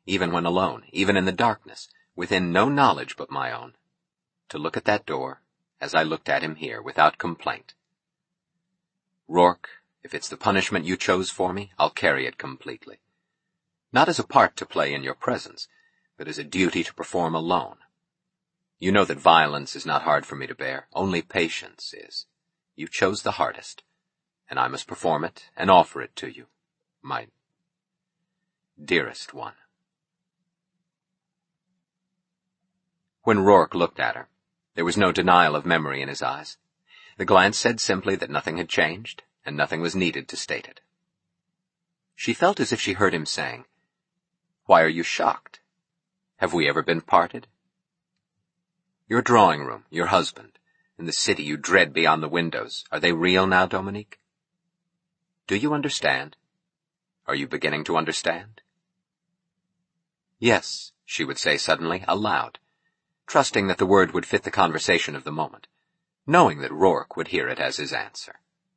even when alone, even in the darkness, within no knowledge but my own, to look at that door, as I looked at him here, without complaint. Rourke, if it's the punishment you chose for me, I'll carry it completely. Not as a part to play in your presence, but as a duty to perform alone. You know that violence is not hard for me to bear, only patience is. You chose the hardest, and I must perform it and offer it to you, my dearest one. When Rourke looked at her, there was no denial of memory in his eyes. The glance said simply that nothing had changed, and nothing was needed to state it. She felt as if she heard him saying, "Why are you shocked? Have we ever been parted? Your drawing room, your husband, and the city you dread beyond the windows, are they real now, Dominique? Do you understand? Are you beginning to understand?" "Yes," she would say suddenly, aloud, trusting that the word would fit the conversation of the moment, knowing that Rourke would hear it as his answer.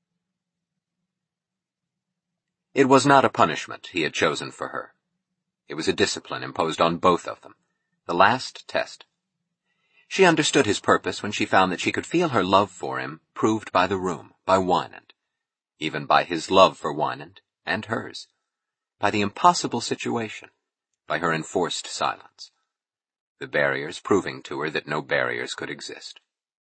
It was not a punishment he had chosen for her. It was a discipline imposed on both of them, the last test. She understood his purpose when she found that she could feel her love for him proved by the room, by Wynand, even by his love for Wynand and hers, by the impossible situation, by her enforced silence, the barriers proving to her that no barriers could exist.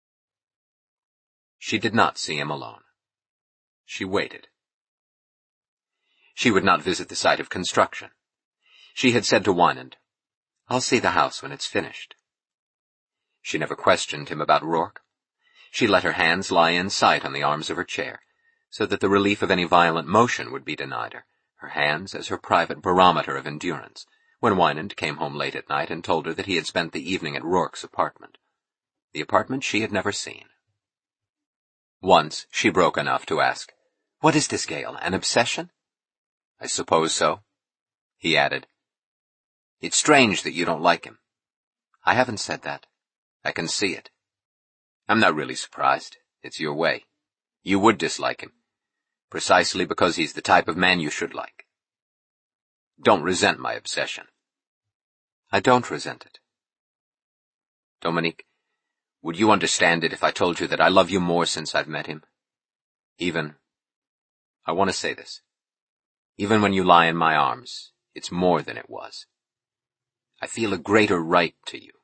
She did not see him alone. She waited. She would not visit the site of construction. She had said to Wynand, "I'll see the house when it's finished." She never questioned him about Rourke. She let her hands lie in sight on the arms of her chair, so that the relief of any violent motion would be denied her hands as her private barometer of endurance, when Wynand came home late at night and told her that he had spent the evening at Rourke's apartment, the apartment she had never seen. Once she broke enough to ask, "What is this, Gale, an obsession?" "I suppose so," he added. "It's strange that you don't like him." "I haven't said that. I can see it. I'm not really surprised. It's your way. You would dislike him, precisely because he's the type of man you should like. Don't resent my obsession." "I don't resent it." "Dominique, would you understand it if I told you that I love you more since I've met him? Even, I want to say this, even when you lie in my arms, it's more than it was. I feel a greater right to you."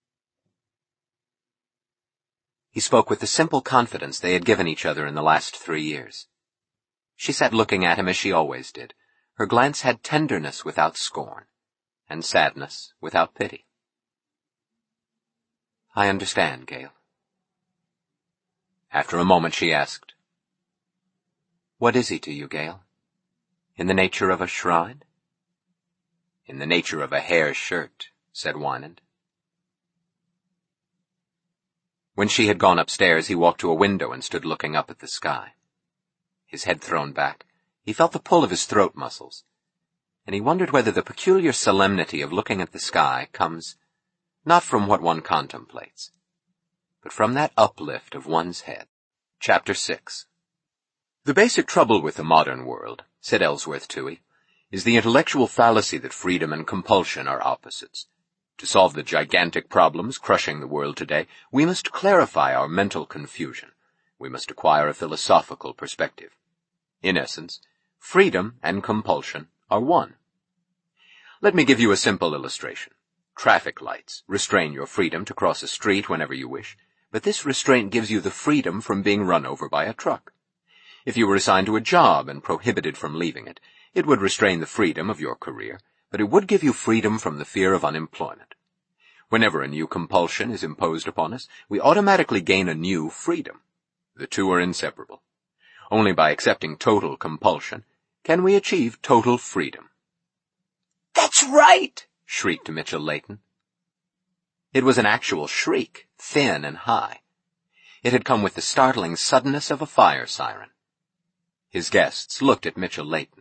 He spoke with the simple confidence they had given each other in the last 3 years. She sat looking at him as she always did. Her glance had tenderness without scorn, and sadness without pity. "I understand, Gale." After a moment she asked, "What is he to you, Gale? In the nature of a shrine?" "In the nature of a hair shirt," said Wynand. When she had gone upstairs, he walked to a window and stood looking up at the sky. His head thrown back, he felt the pull of his throat muscles, and he wondered whether the peculiar solemnity of looking at the sky comes not from what one contemplates, but from that uplift of one's head. Chapter 6. "The basic trouble with the modern world," said Ellsworth Toohey, "is the intellectual fallacy that freedom and compulsion are opposites. To solve the gigantic problems crushing the world today, we must clarify our mental confusion. We must acquire a philosophical perspective. In essence, freedom and compulsion are one. Let me give you a simple illustration. Traffic lights restrain your freedom to cross a street whenever you wish, but this restraint gives you the freedom from being run over by a truck. If you were assigned to a job and prohibited from leaving it, it would restrain the freedom of your career, but it would give you freedom from the fear of unemployment. Whenever a new compulsion is imposed upon us, we automatically gain a new freedom. The two are inseparable. Only by accepting total compulsion can we achieve total freedom." "That's right!" shrieked Mitchell Layton. It was an actual shriek, thin and high. It had come with the startling suddenness of a fire siren. His guests looked at Mitchell Layton.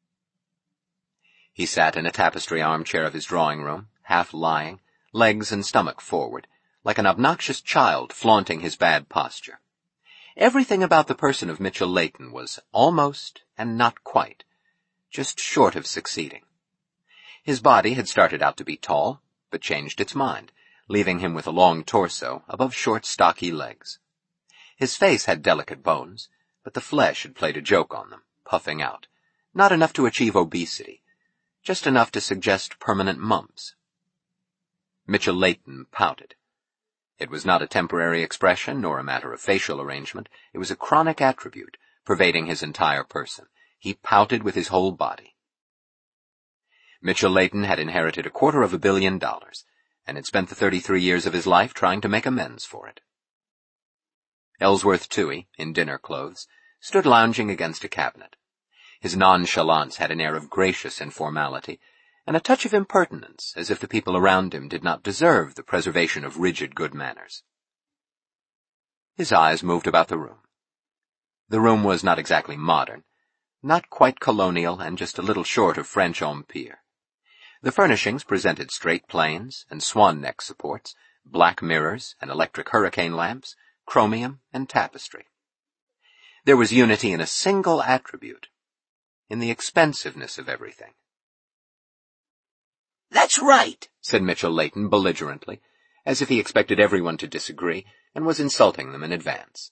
He sat in a tapestry armchair of his drawing room, half lying, legs and stomach forward, like an obnoxious child flaunting his bad posture. Everything about the person of Mitchell Layton was almost and not quite, just short of succeeding. His body had started out to be tall, but changed its mind, leaving him with a long torso above short, stocky legs. His face had delicate bones, but the flesh had played a joke on them, puffing out, not enough to achieve obesity, just enough to suggest permanent mumps. Mitchell Layton pouted. It was not a temporary expression nor a matter of facial arrangement. It was a chronic attribute, pervading his entire person. He pouted with his whole body. Mitchell Layton had inherited $250 million, and had spent the 33 years of his life trying to make amends for it. Ellsworth Toohey, in dinner clothes, stood lounging against a cabinet. His nonchalance had an air of gracious informality, and a touch of impertinence, as if the people around him did not deserve the preservation of rigid good manners. His eyes moved about the room. The room was not exactly modern, not quite colonial, and just a little short of French Empire. The furnishings presented straight planes and swan neck supports, black mirrors and electric hurricane lamps, chromium and tapestry. There was unity in a single attribute, in the expensiveness of everything. "That's right," said Mitchell Layton belligerently, as if he expected everyone to disagree and was insulting them in advance.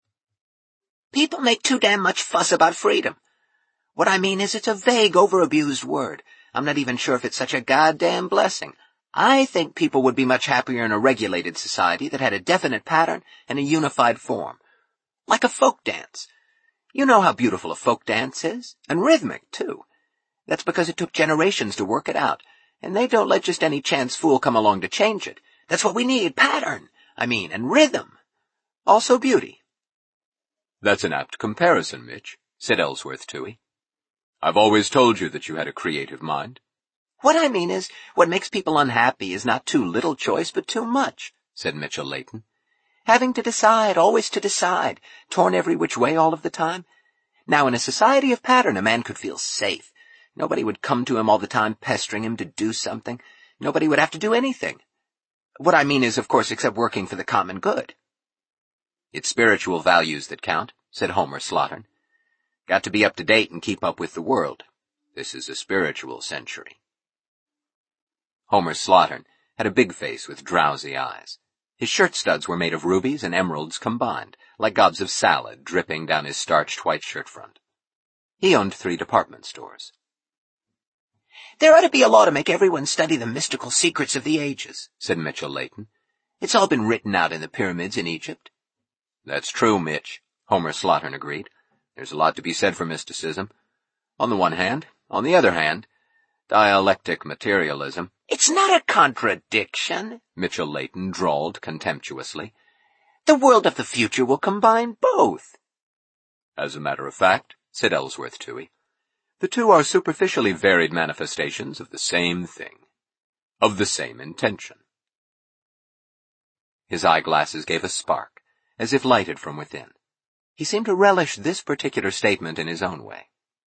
"People make too damn much fuss about freedom. What I mean is it's a vague, overabused word. I'm not even sure if it's such a goddamn blessing. I think people would be much happier in a regulated society that had a definite pattern and a unified form. Like a folk dance. You know how beautiful a folk dance is, and rhythmic, too. That's because it took generations to work it out, and they don't let just any chance fool come along to change it. That's what we need, pattern, and rhythm. Also beauty." "That's an apt comparison, Mitch," said Ellsworth Toohey. "I've always told you that you had a creative mind." "What I mean is, what makes people unhappy is not too little choice, but too much," said Mitchell Layton. "Having to decide, always to decide, torn every which way all of the time. Now, in a society of pattern, a man could feel safe. Nobody would come to him all the time pestering him to do something. Nobody would have to do anything. What I mean is, of course, except working for the common good." "It's spiritual values that count," said Homer Slottern. "Got to be up to date and keep up with the world. This is a spiritual century." Homer Slottern had a big face with drowsy eyes. His shirt studs were made of rubies and emeralds combined, like gobs of salad dripping down his starched white shirt front. He owned 3 department stores. "There ought to be a law to make everyone study the mystical secrets of the ages," said Mitchell Layton. "It's all been written out in the pyramids in Egypt." "That's true, Mitch," Homer Slottern agreed. "There's a lot to be said for mysticism. On the one hand, on the other hand, dialectic materialism—" "It's not a contradiction," Mitchell Layton drawled contemptuously. "The world of the future will combine both." "As a matter of fact," said Ellsworth Toohey, "the two are superficially varied manifestations of the same thing, of the same intention." His eyeglasses gave a spark, as if lighted from within. He seemed to relish this particular statement in his own way.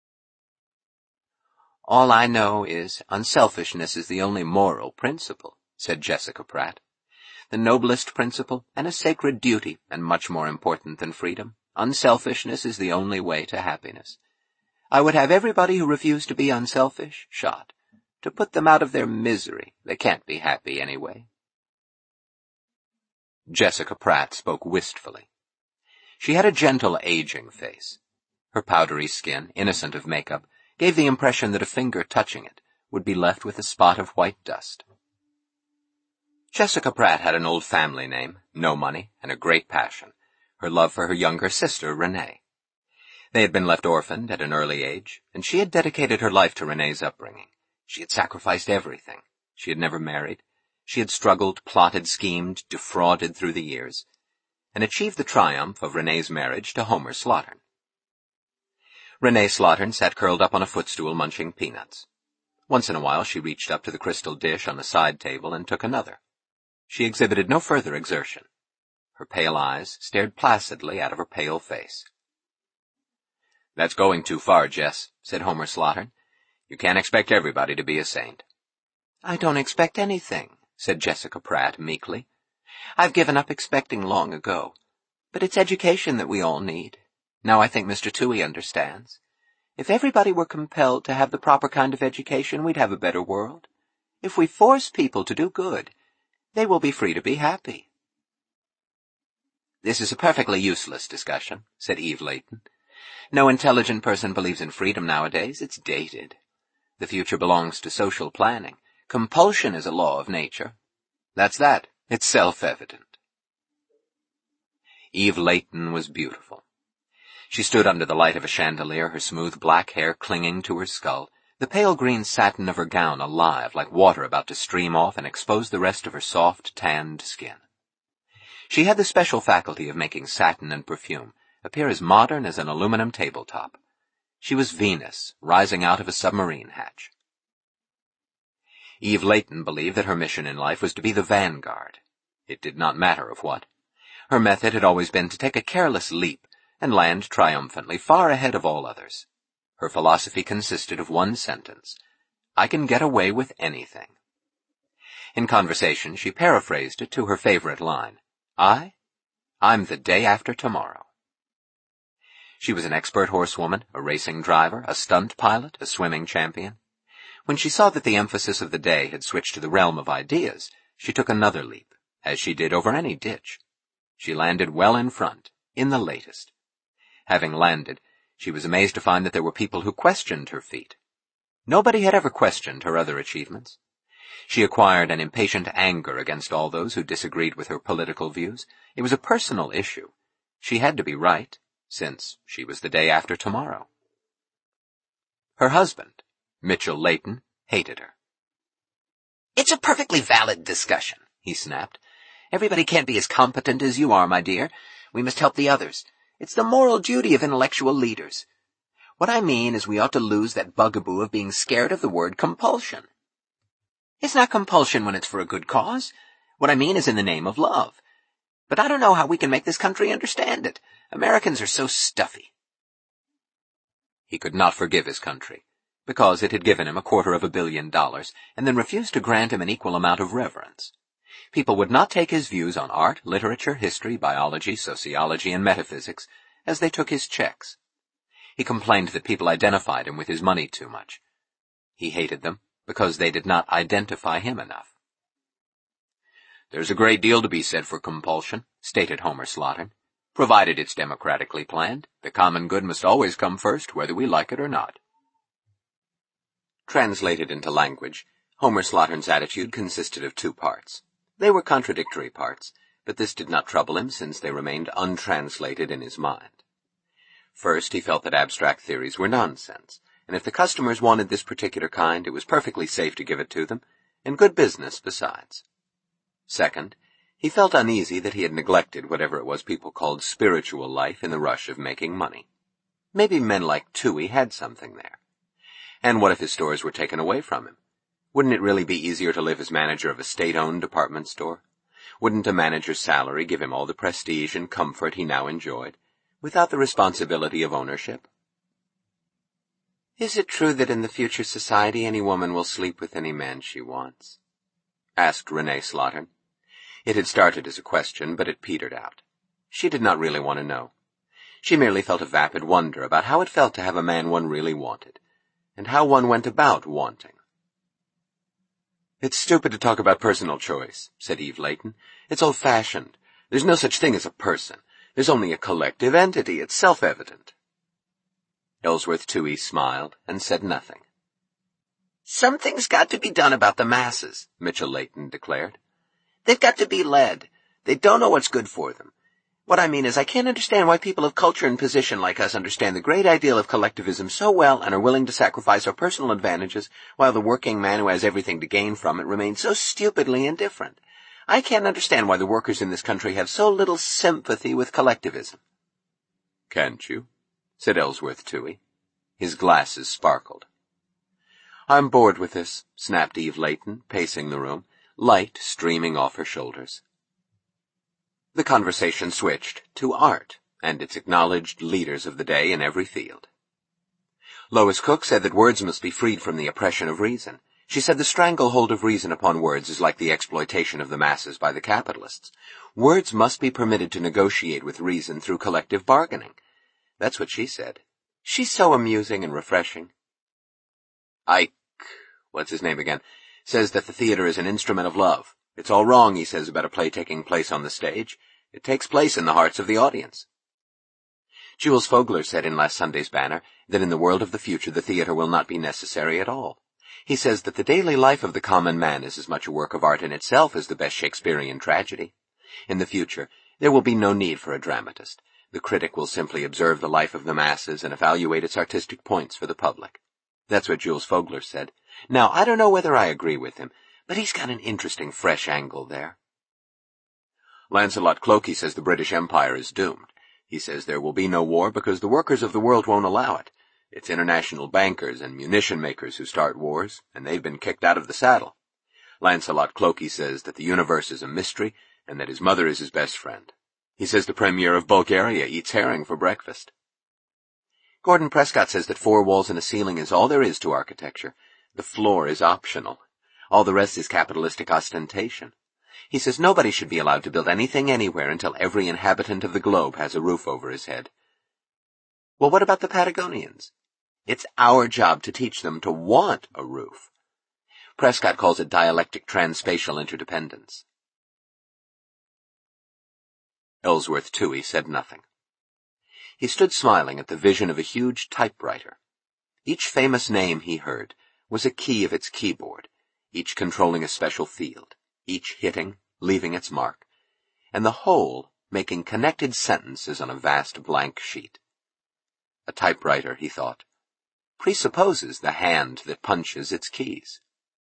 "All I know is unselfishness is the only moral principle," said Jessica Pratt. "The noblest principle and a sacred duty, and much more important than freedom. Unselfishness is the only way to happiness. I would have everybody who refused to be unselfish shot, to put them out of their misery. They can't be happy anyway." Jessica Pratt spoke wistfully. She had a gentle, aging face. Her powdery skin, innocent of makeup, gave the impression that a finger touching it would be left with a spot of white dust. Jessica Pratt had an old family name, no money, and a great passion, her love for her younger sister, Renee. They had been left orphaned at an early age, and she had dedicated her life to Renee's upbringing. She had sacrificed everything. She had never married. She had struggled, plotted, schemed, defrauded through the years, and achieved the triumph of Renee's marriage to Homer Slottern. Renee Slottern sat curled up on a footstool munching peanuts. Once in a while she reached up to the crystal dish on the side table and took another. She exhibited no further exertion. Her pale eyes stared placidly out of her pale face. "That's going too far, Jess," said Homer Slottern. "You can't expect everybody to be a saint." "I don't expect anything," said Jessica Pratt meekly. "I've given up expecting long ago. But it's education that we all need. Now I think Mr. Toohey understands. If everybody were compelled to have the proper kind of education, we'd have a better world. If we force people to do good, they will be free to be happy." "This is a perfectly useless discussion," said Eve Layton. "No intelligent person believes in freedom nowadays. It's dated. The future belongs to social planning. Compulsion is a law of nature. That's that. It's self-evident." Eve Layton was beautiful. She stood under the light of a chandelier, her smooth black hair clinging to her skull, the pale green satin of her gown alive like water about to stream off and expose the rest of her soft, tanned skin. She had the special faculty of making satin and perfume appear as modern as an aluminum tabletop. She was Venus, rising out of a submarine hatch. Eve Layton believed that her mission in life was to be the vanguard. It did not matter of what. Her method had always been to take a careless leap and land triumphantly far ahead of all others. Her philosophy consisted of one sentence: "I can get away with anything." In conversation, she paraphrased it to her favorite line: I'm the day after tomorrow." She was an expert horsewoman, a racing driver, a stunt pilot, a swimming champion. When she saw that the emphasis of the day had switched to the realm of ideas, she took another leap, as she did over any ditch. She landed well in front, in the latest. Having landed, she was amazed to find that there were people who questioned her feat. Nobody had ever questioned her other achievements. She acquired an impatient anger against all those who disagreed with her political views. It was a personal issue. She had to be right, since she was the day after tomorrow. Her husband, Mitchell Layton, hated her. "It's a perfectly valid discussion," he snapped. "Everybody can't be as competent as you are, my dear. We must help the others. It's the moral duty of intellectual leaders. What I mean is we ought to lose that bugaboo of being scared of the word compulsion. It's not compulsion when it's for a good cause. What I mean is in the name of love. But I don't know how we can make this country understand it. Americans are so stuffy." He could not forgive his country, because it had given him $250 million and then refused to grant him an equal amount of reverence. People would not take his views on art, literature, history, biology, sociology, and metaphysics as they took his checks. He complained that people identified him with his money too much. He hated them because they did not identify him enough. "There's a great deal to be said for compulsion," stated Homer Slottern. "Provided it's democratically planned, the common good must always come first, whether we like it or not." Translated into language, Homer Slottern's attitude consisted of two parts. They were contradictory parts, but this did not trouble him since they remained untranslated in his mind. First, he felt that abstract theories were nonsense, and if the customers wanted this particular kind, it was perfectly safe to give it to them, and good business besides. Second, he felt uneasy that he had neglected whatever it was people called spiritual life in the rush of making money. Maybe men like Toohey had something there. And what if his stores were taken away from him? Wouldn't it really be easier to live as manager of a state-owned department store? Wouldn't a manager's salary give him all the prestige and comfort he now enjoyed, without the responsibility of ownership? "Is it true that in the future society any woman will sleep with any man she wants?" asked Renee Slottern. It had started as a question, but it petered out. She did not really want to know. She merely felt a vapid wonder about how it felt to have a man one really wanted, and how one went about wanting. "It's stupid to talk about personal choice," said Eve Layton. "It's old-fashioned. There's no such thing as a person. There's only a collective entity. It's self-evident." Ellsworth Toohey smiled and said nothing. "Something's got to be done about the masses," Mitchell Layton declared. "They've got to be led. They don't know what's good for them. What I mean is I can't understand why people of culture and position like us understand the great ideal of collectivism so well and are willing to sacrifice our personal advantages, while the working man who has everything to gain from it remains so stupidly indifferent. I can't understand why the workers in this country have so little sympathy with collectivism." "Can't you?" said Ellsworth Toohey. His glasses sparkled. "I'm bored with this," snapped Eve Layton, pacing the room, light streaming off her shoulders. The conversation switched to art and its acknowledged leaders of the day in every field. Lois Cook said that words must be freed from the oppression of reason. She said the stranglehold of reason upon words is like the exploitation of the masses by the capitalists. Words must be permitted to negotiate with reason through collective bargaining. That's what she said. She's so amusing and refreshing. Ike, what's his name again, says that the theater is an instrument of love. It's all wrong, he says, about a play taking place on the stage. It takes place in the hearts of the audience. Jules Fogler said in last Sunday's Banner that in the world of the future the theater will not be necessary at all. He says that the daily life of the common man is as much a work of art in itself as the best Shakespearean tragedy. In the future, there will be no need for a dramatist. The critic will simply observe the life of the masses and evaluate its artistic points for the public. That's what Jules Fogler said. Now, I don't know whether I agree with him, but he's got an interesting fresh angle there. Lancelot Clokey says the British Empire is doomed. He says there will be no war because the workers of the world won't allow it. It's international bankers and munition makers who start wars, and they've been kicked out of the saddle. Lancelot Clokey says that the universe is a mystery and that his mother is his best friend. He says the Premier of Bulgaria eats herring for breakfast. Gordon Prescott says that 4 walls and a ceiling is all there is to architecture. The floor is optional. All the rest is capitalistic ostentation. He says nobody should be allowed to build anything anywhere until every inhabitant of the globe has a roof over his head. Well, what about the Patagonians? It's our job to teach them to want a roof. Prescott calls it dialectic transspatial interdependence. Ellsworth Toohey said nothing. He stood smiling at the vision of a huge typewriter. Each famous name he heard was a key of its keyboard, each controlling a special field, each hitting, leaving its mark, and the whole making connected sentences on a vast blank sheet. A typewriter, he thought, presupposes the hand that punches its keys.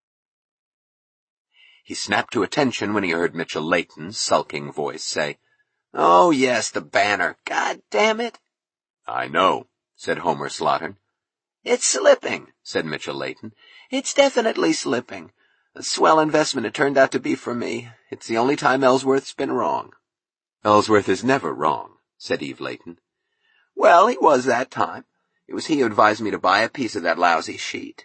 He snapped to attention when he heard Mitchell Layton's sulking voice say, "Oh, yes, the Banner. God damn it." "I know," said Homer Slottern. "It's slipping," said Mitchell Layton. "It's definitely slipping. A swell investment it turned out to be for me. It's the only time Ellsworth's been wrong." "Ellsworth is never wrong," said Eve Layton. "Well, he was that time. It was he who advised me to buy a piece of that lousy sheet."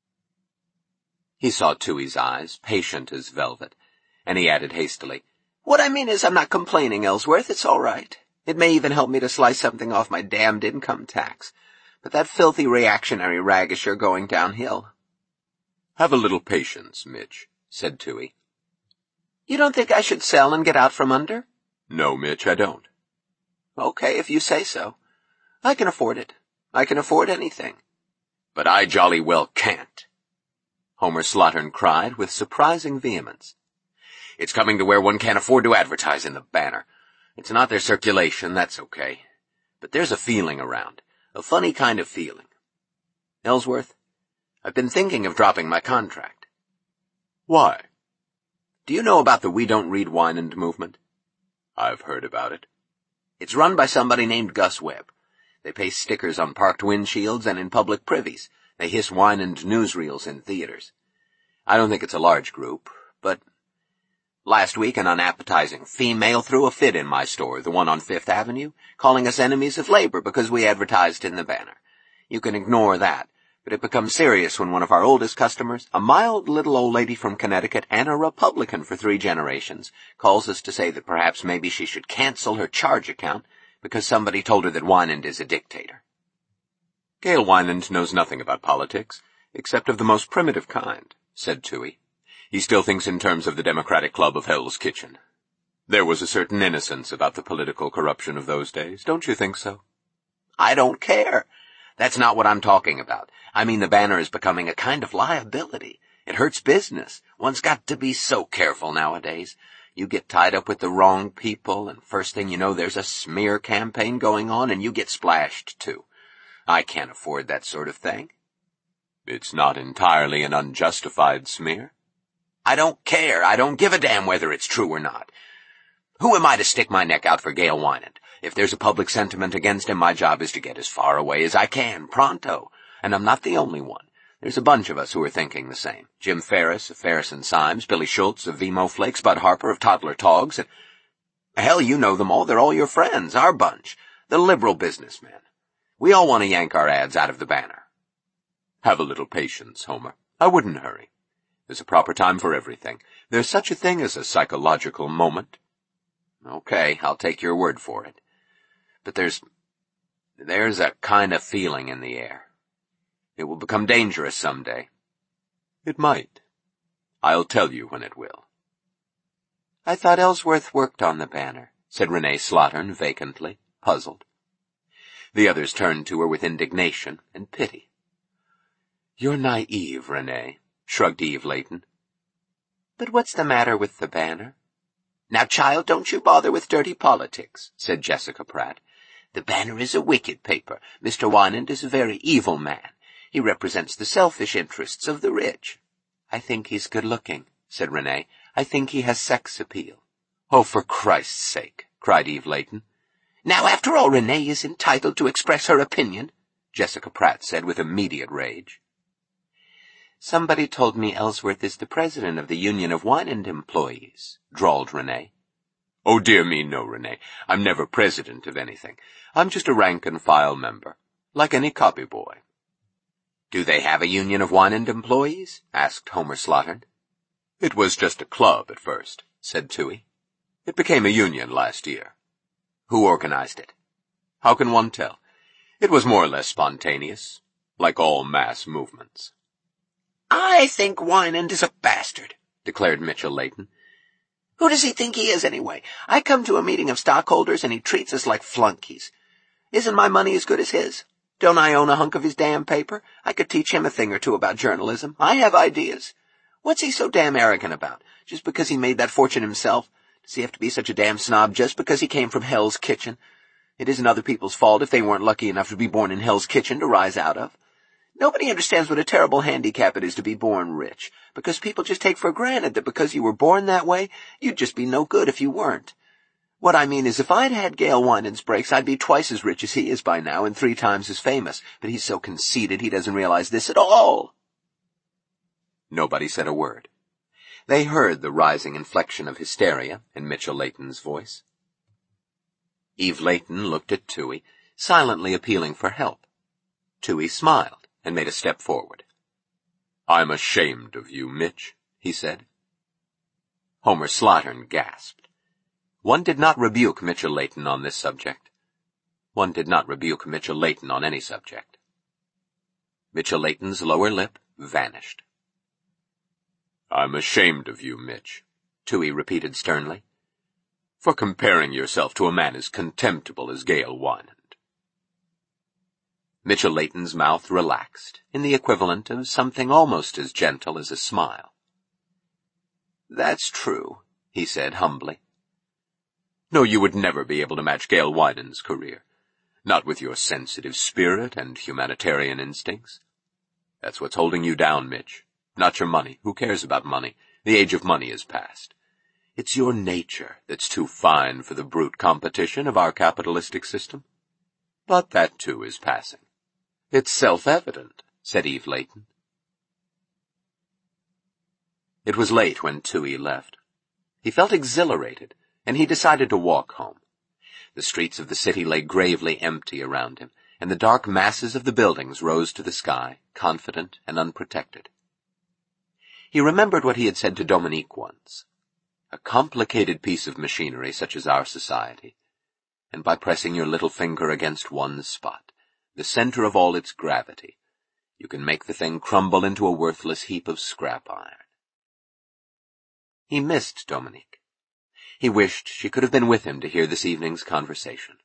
He saw Toohey's eyes, patient as velvet, and he added hastily, "What I mean is I'm not complaining, Ellsworth. It's all right. It may even help me to slice something off my damned income tax. But that filthy reactionary rag is sure going downhill." "Have a little patience, Mitch," said Toohey. "You don't think I should sell and get out from under?" "No, Mitch, I don't." "Okay, if you say so. I can afford it. I can afford anything." "But I jolly well can't," Homer Slottern cried with surprising vehemence. "It's coming to where one can't afford to advertise in the Banner. It's not their circulation, that's okay. But there's a feeling around, a funny kind of feeling. Ellsworth, I've been thinking of dropping my contract." "Why?" "Do you know about the We Don't Read Wynand movement?" "I've heard about it." "It's run by somebody named Gus Webb. They paste stickers on parked windshields and in public privies. They hiss Wynand newsreels in theaters. I don't think it's a large group, but last week an unappetizing female threw a fit in my store, the one on 5th Avenue, calling us enemies of labor because we advertised in the Banner. You can ignore that, but it becomes serious when one of our oldest customers, a mild little old lady from Connecticut and a Republican for 3 generations, calls us to say that perhaps maybe she should cancel her charge account because somebody told her that Wynand is a dictator. "Gail Wynand knows nothing about politics, except of the most primitive kind," said Toohey. "He still thinks in terms of the Democratic Club of Hell's Kitchen. There was a certain innocence about the political corruption of those days, don't you think so?" "I don't care. That's not what I'm talking about. I mean the Banner is becoming a kind of liability. It hurts business. One's got to be so careful nowadays. You get tied up with the wrong people, and first thing you know there's a smear campaign going on, and you get splashed too. I can't afford that sort of thing." "It's not entirely an unjustified smear." "I don't care. I don't give a damn whether it's true or not. Who am I to stick my neck out for Gail Wynand? If there's a public sentiment against him, my job is to get as far away as I can, pronto. And I'm not the only one. There's a bunch of us who are thinking the same. Jim Ferris of Ferris and Symes, Billy Schultz of Vemo Flakes, Bud Harper of Toddler Togs, and hell, you know them all. They're all your friends, our bunch, the liberal businessmen. We all want to yank our ads out of the Banner." "Have a little patience, Homer. I wouldn't hurry. There's a proper time for everything. There's such a thing as a psychological moment." "Okay, I'll take your word for it. But there's There's a kind of feeling in the air. It will become dangerous someday. It might. I'll tell you when it will. I thought Ellsworth worked on the banner, said Renee Slaughtern vacantly, puzzled. The others turned to her with indignation and pity. You're naive, Renee, shrugged Eve Layton. But what's the matter with the banner? Now, child, don't you bother with dirty politics, said Jessica Pratt. The banner is a wicked paper. Mr. Wynand is a very evil man. He represents the selfish interests of the rich. I think he's good-looking, said Renee. I think he has sex appeal. Oh, for Christ's sake, cried Eve Layton. Now, after all, Renee is entitled to express her opinion, Jessica Pratt said with immediate rage. Somebody told me Ellsworth is the president of the Union of Wynand employees, drawled Renee. Oh, dear me, no, Renee. I'm never president of anything. I'm just a rank-and-file member, like any copy boy. Do they have a Union of Wynand employees? Asked Homer Slaughtern. It was just a club at first, said Toohey. It became a union last year. Who organized it? How can one tell? It was more or less spontaneous, like all mass movements. I think Wynand is a bastard, declared Mitchell Layton. Who does he think he is, anyway? I come to a meeting of stockholders and he treats us like flunkies. Isn't my money as good as his? Don't I own a hunk of his damn paper? I could teach him a thing or two about journalism. I have ideas. What's he so damn arrogant about? Just because he made that fortune himself? Does he have to be such a damn snob just because he came from Hell's Kitchen? It isn't other people's fault if they weren't lucky enough to be born in Hell's Kitchen to rise out of. Nobody understands what a terrible handicap it is to be born rich, because people just take for granted that because you were born that way, you'd just be no good if you weren't. What I mean is, if I'd had Gale Wynand's breaks, I'd be twice as rich as he is by now and 3 times as famous, but he's so conceited he doesn't realize this at all. Nobody said a word. They heard the rising inflection of hysteria in Mitchell Layton's voice. Eve Layton looked at Toohey, silently appealing for help. Toohey smiled and made a step forward. I'm ashamed of you, Mitch, he said. Homer Slaughtern gasped. One did not rebuke Mitchell Layton on this subject. One did not rebuke Mitchell Layton on any subject. Mitchell Layton's lower lip vanished. I'm ashamed of you, Mitch, Toohey repeated sternly, for comparing yourself to a man as contemptible as Gale Wynand. Mitchell Layton's mouth relaxed, in the equivalent of something almost as gentle as a smile. That's true, he said humbly. No, you would never be able to match Gale Wynand's career, not with your sensitive spirit and humanitarian instincts. That's what's holding you down, Mitch. Not your money. Who cares about money? The age of money is past. It's your nature that's too fine for the brute competition of our capitalistic system. But that, too, is passing. It's self-evident, said Eve Layton. It was late when Toohey left. He felt exhilarated, and he decided to walk home. The streets of the city lay gravely empty around him, and the dark masses of the buildings rose to the sky, confident and unprotected. He remembered what he had said to Dominique once. A complicated piece of machinery such as our society, and by pressing your little finger against one spot, the center of all its gravity, you can make the thing crumble into a worthless heap of scrap iron. He missed Dominique. He wished she could have been with him to hear this evening's conversation.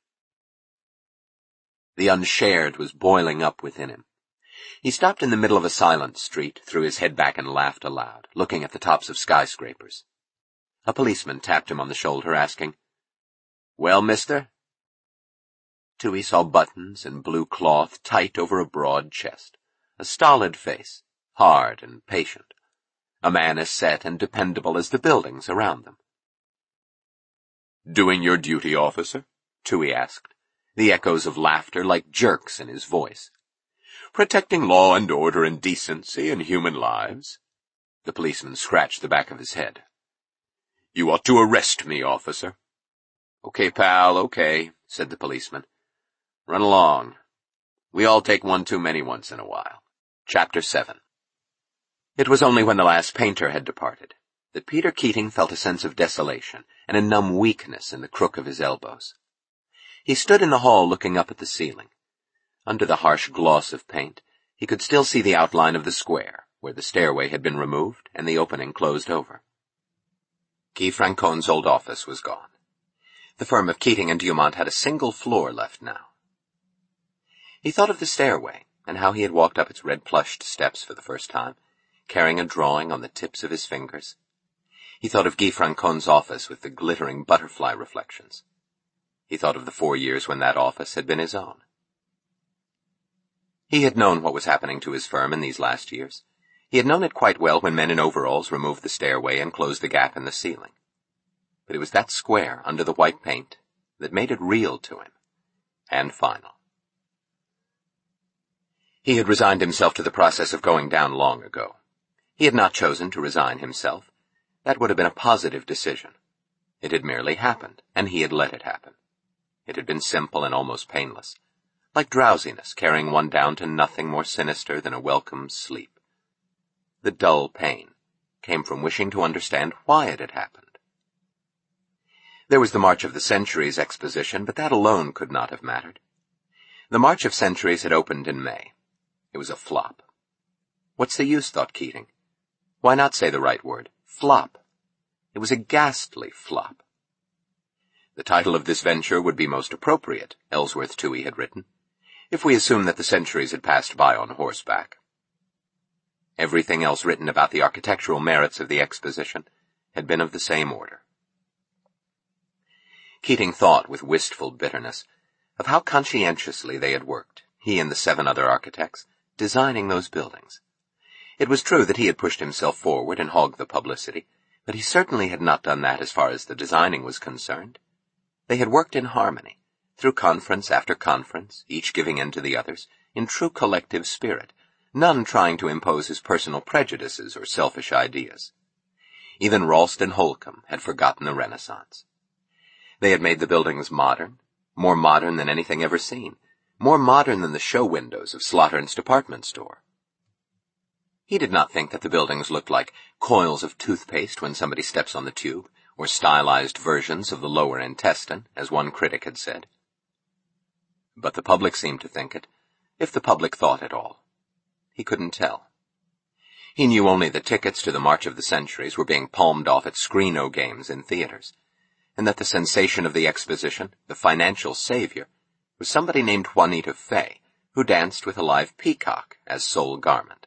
The unshared was boiling up within him. He stopped in the middle of a silent street, threw his head back and laughed aloud, looking at the tops of skyscrapers. A policeman tapped him on the shoulder, asking, "Well, mister?" Toohey saw buttons and blue cloth tight over a broad chest, a stolid face, hard and patient, a man as set and dependable as the buildings around them. "Doing your duty, officer?" Toohey asked, the echoes of laughter like jerks in his voice. "Protecting law and order and decency and human lives?" The policeman scratched the back of his head. "You ought to arrest me, officer." "Okay, pal, okay," said the policeman. "Run along. We all take one too many once in a while." Chapter 7. It was only when the last painter had departed that Peter Keating felt a sense of desolation and a numb weakness in the crook of his elbows. He stood in the hall looking up at the ceiling, Under the harsh gloss of paint, he could still see the outline of the square, where the stairway had been removed and the opening closed over. Guy Francone's old office was gone. The firm of Keating and Dumont had a single floor left now. He thought of the stairway, and how he had walked up its red-plushed steps for the first time, carrying a drawing on the tips of his fingers. He thought of Guy Francone's office with the glittering butterfly reflections. He thought of the 4 years when that office had been his own. He had known what was happening to his firm in these last years. He had known it quite well when men in overalls removed the stairway and closed the gap in the ceiling. But it was that square under the white paint that made it real to him, and final. He had resigned himself to the process of going down long ago. He had not chosen to resign himself. That would have been a positive decision. It had merely happened, and he had let it happen. It had been simple and almost painless, like drowsiness carrying one down to nothing more sinister than a welcome sleep. The dull pain came from wishing to understand why it had happened. There was the March of the Centuries exposition, but that alone could not have mattered. The March of Centuries had opened in May. It was a flop. What's the use, thought Keating. Why not say the right word? Flop. It was a ghastly flop. The title of this venture would be most appropriate, Ellsworth Toohey had written, if we assume that the centuries had passed by on horseback. Everything else written about the architectural merits of the exposition had been of the same order. Keating thought with wistful bitterness of how conscientiously they had worked, he and the 7 other architects, designing those buildings. It was true that he had pushed himself forward and hogged the publicity, but he certainly had not done that as far as the designing was concerned. They had worked in harmony, through conference after conference, each giving in to the others, in true collective spirit, none trying to impose his personal prejudices or selfish ideas. Even Ralston Holcomb had forgotten the Renaissance. They had made the buildings modern, more modern than anything ever seen, more modern than the show windows of Slaughtern's department store. He did not think that the buildings looked like coils of toothpaste when somebody steps on the tube, or stylized versions of the lower intestine, as one critic had said. But the public seemed to think it, if the public thought at all. He couldn't tell. He knew only that tickets to the March of the Centuries were being palmed off at screen-o games in theaters, and that the sensation of the exposition, the financial savior, was somebody named Juanita Fay, who danced with a live peacock as sole garment.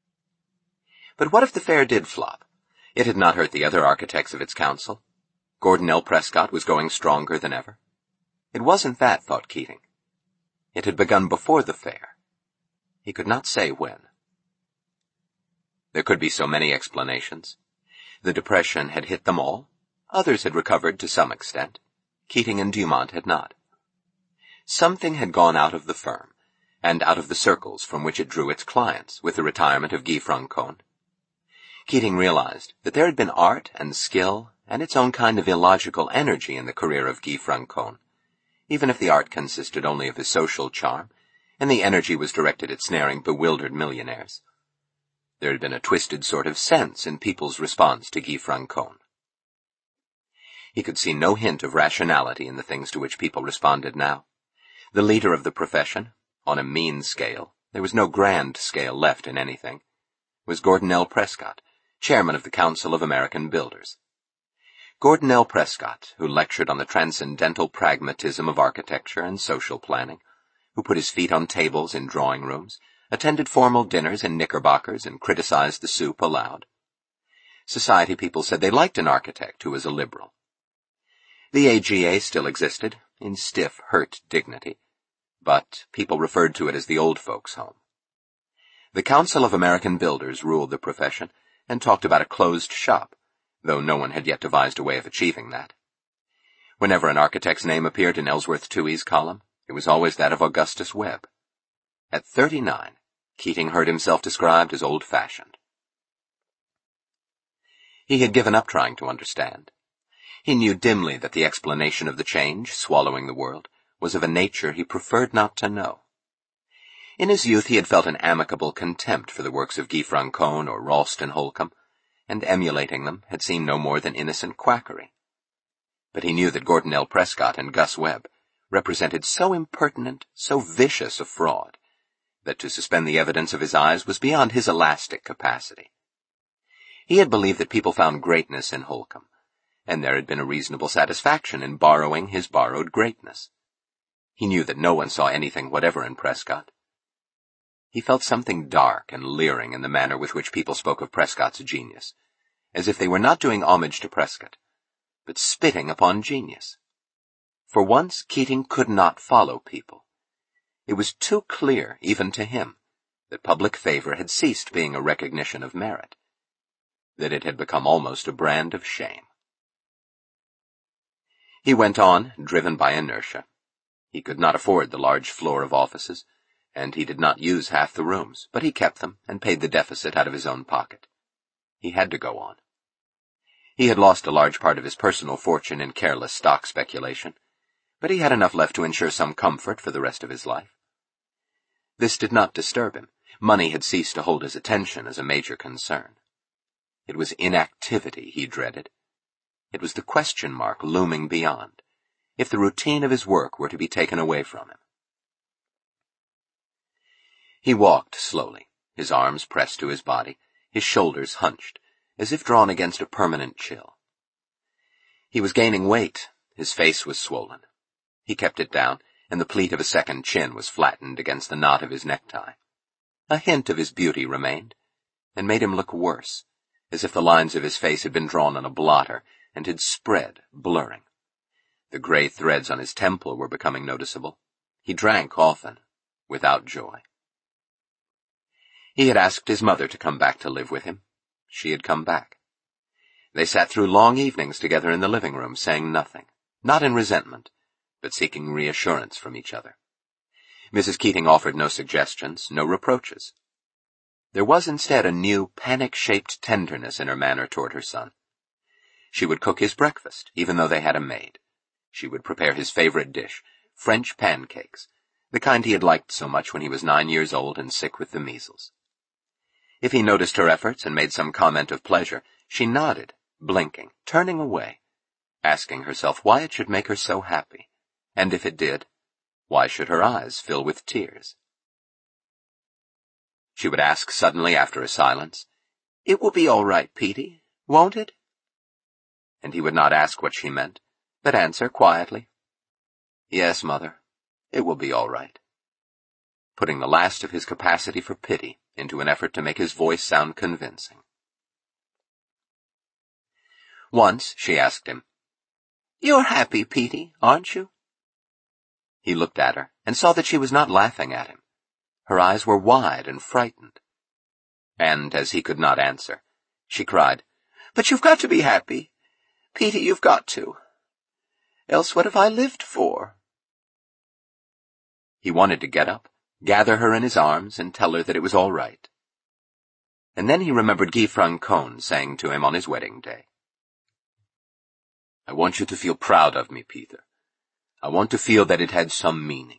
But what if the fair did flop? It had not hurt the other architects of its council. Gordon L. Prescott was going stronger than ever. It wasn't that, thought Keating. It had begun before the fair. He could not say when. There could be so many explanations. The Depression had hit them all. Others had recovered to some extent. Keating and Dumont had not. Something had gone out of the firm, and out of the circles from which it drew its clients, with the retirement of Guy Francone. Keating realized that there had been art and skill and its own kind of illogical energy in the career of Guy Francone, even if the art consisted only of his social charm, and the energy was directed at snaring bewildered millionaires. There had been a twisted sort of sense in people's response to Guy Francone. He could see no hint of rationality in the things to which people responded now. The leader of the profession, on a mean scale, there was no grand scale left in anything, was Gordon L. Prescott, chairman of the Council of American Builders. Gordon L. Prescott, who lectured on the transcendental pragmatism of architecture and social planning, who put his feet on tables in drawing rooms, attended formal dinners in knickerbockers, and criticized the soup aloud. Society people said they liked an architect who was a liberal. The AGA still existed, in stiff, hurt dignity, but people referred to it as the old folks' home. The Council of American Builders ruled the profession and talked about a closed shop, though no one had yet devised a way of achieving that. Whenever an architect's name appeared in Ellsworth Toohey's column, it was always that of Augustus Webb. At 39, Keating heard himself described as old-fashioned. He had given up trying to understand. He knew dimly that the explanation of the change swallowing the world was of a nature he preferred not to know. In his youth he had felt an amicable contempt for the works of Guy Francone or Ralston Holcomb, and emulating them had seemed no more than innocent quackery. But he knew that Gordon L. Prescott and Gus Webb represented so impertinent, so vicious a fraud, that to suspend the evidence of his eyes was beyond his elastic capacity. He had believed that people found greatness in Holcomb, and there had been a reasonable satisfaction in borrowing his borrowed greatness. He knew that no one saw anything whatever in Prescott. He felt something dark and leering in the manner with which people spoke of Prescott's genius, as if they were not doing homage to Prescott, but spitting upon genius. For once, Keating could not follow people. It was too clear, even to him, that public favor had ceased being a recognition of merit, that it had become almost a brand of shame. He went on, driven by inertia. He could not afford the large floor of offices, and he did not use half the rooms, but he kept them and paid the deficit out of his own pocket. He had to go on. He had lost a large part of his personal fortune in careless stock speculation, but he had enough left to ensure some comfort for the rest of his life. This did not disturb him. Money had ceased to hold his attention as a major concern. It was inactivity he dreaded. It was the question mark looming beyond, if the routine of his work were to be taken away from him. He walked slowly, his arms pressed to his body, his shoulders hunched, as if drawn against a permanent chill. He was gaining weight, his face was swollen. He kept it down, and the pleat of a second chin was flattened against the knot of his necktie. A hint of his beauty remained, and made him look worse, as if the lines of his face had been drawn on a blotter and had spread, blurring. The gray threads on his temple were becoming noticeable. He drank often, without joy. He had asked his mother to come back to live with him. She had come back. They sat through long evenings together in the living room, saying nothing, not in resentment, but seeking reassurance from each other. Mrs. Keating offered no suggestions, no reproaches. There was instead a new, panic-shaped tenderness in her manner toward her son. She would cook his breakfast, even though they had a maid. She would prepare his favorite dish, French pancakes, the kind he had liked so much when he was 9 years old and sick with the measles. If he noticed her efforts and made some comment of pleasure, she nodded, blinking, turning away, asking herself why it should make her so happy, and if it did, why should her eyes fill with tears? She would ask suddenly after a silence, "It will be all right, Petey, won't it?" And he would not ask what she meant, but answer quietly, "Yes, Mother, it will be all right," putting the last of his capacity for pity into an effort to make his voice sound convincing. Once she asked him, "You're happy, Petey, aren't you?" He looked at her and saw that she was not laughing at him. Her eyes were wide and frightened. And, as he could not answer, she cried, "But you've got to be happy. Petey, you've got to. Else what have I lived for?" He wanted to get up, gather her in his arms, and tell her that it was all right. And then he remembered Guy Francoeur saying to him on his wedding day, "I want you to feel proud of me, Peter. I want to feel that it had some meaning."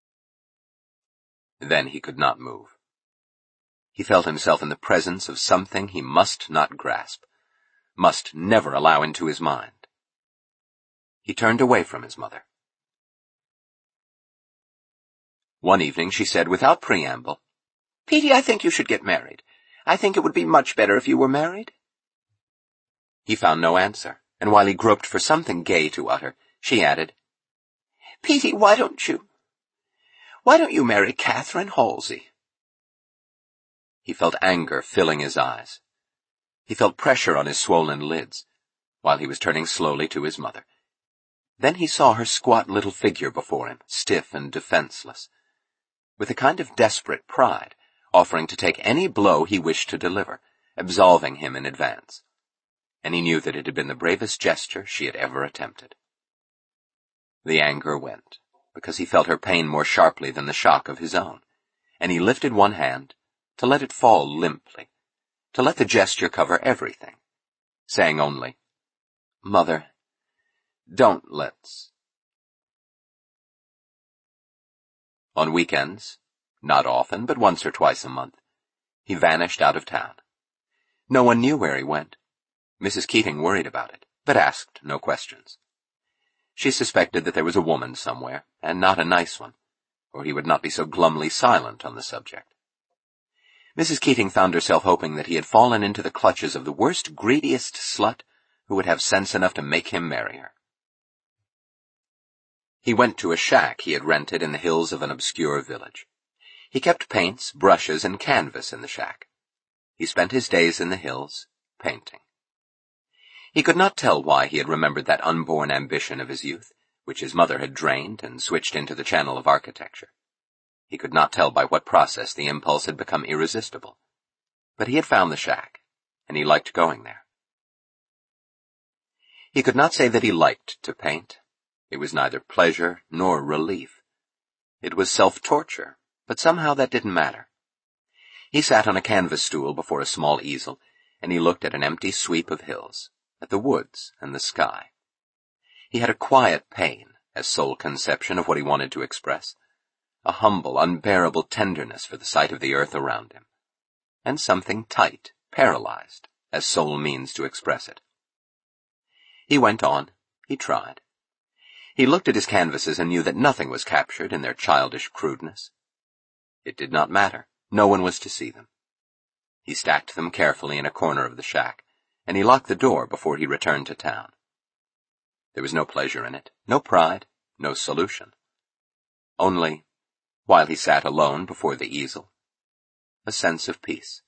Then he could not move. He felt himself in the presence of something he must not grasp, must never allow into his mind. He turned away from his mother. One evening she said without preamble, "Petey, I think you should get married. I think it would be much better if you were married." He found no answer, and while he groped for something gay to utter, she added, "Petey, why don't you marry Catherine Halsey?" He felt anger filling his eyes. He felt pressure on his swollen lids, while he was turning slowly to his mother. Then he saw her squat little figure before him, stiff and defenseless, with a kind of desperate pride, offering to take any blow he wished to deliver, absolving him in advance. And he knew that it had been the bravest gesture she had ever attempted. The anger went, because he felt her pain more sharply than the shock of his own, and he lifted one hand to let it fall limply, to let the gesture cover everything, saying only, "Mother, don't let's." On weekends, not often, but once or twice a month, he vanished out of town. No one knew where he went. Mrs. Keating worried about it, but asked no questions. She suspected that there was a woman somewhere, and not a nice one, or he would not be so glumly silent on the subject. Mrs. Keating found herself hoping that he had fallen into the clutches of the worst, greediest slut who would have sense enough to make him marry her. He went to a shack he had rented in the hills of an obscure village. He kept paints, brushes, and canvas in the shack. He spent his days in the hills, painting. He could not tell why he had remembered that unborn ambition of his youth, which his mother had drained and switched into the channel of architecture. He could not tell by what process the impulse had become irresistible. But he had found the shack, and he liked going there. He could not say that he liked to paint. It was neither pleasure nor relief. It was self-torture, but somehow that didn't matter. He sat on a canvas stool before a small easel, and he looked at an empty sweep of hills, at the woods and the sky. He had a quiet pain as sole conception of what he wanted to express, a humble, unbearable tenderness for the sight of the earth around him, and something tight, paralyzed, as sole means to express it. He went on. He tried. He looked at his canvases and knew that nothing was captured in their childish crudeness. It did not matter. No one was to see them. He stacked them carefully in a corner of the shack, and he locked the door before he returned to town. There was no pleasure in it, no pride, no solution. Only, while he sat alone before the easel, a sense of peace.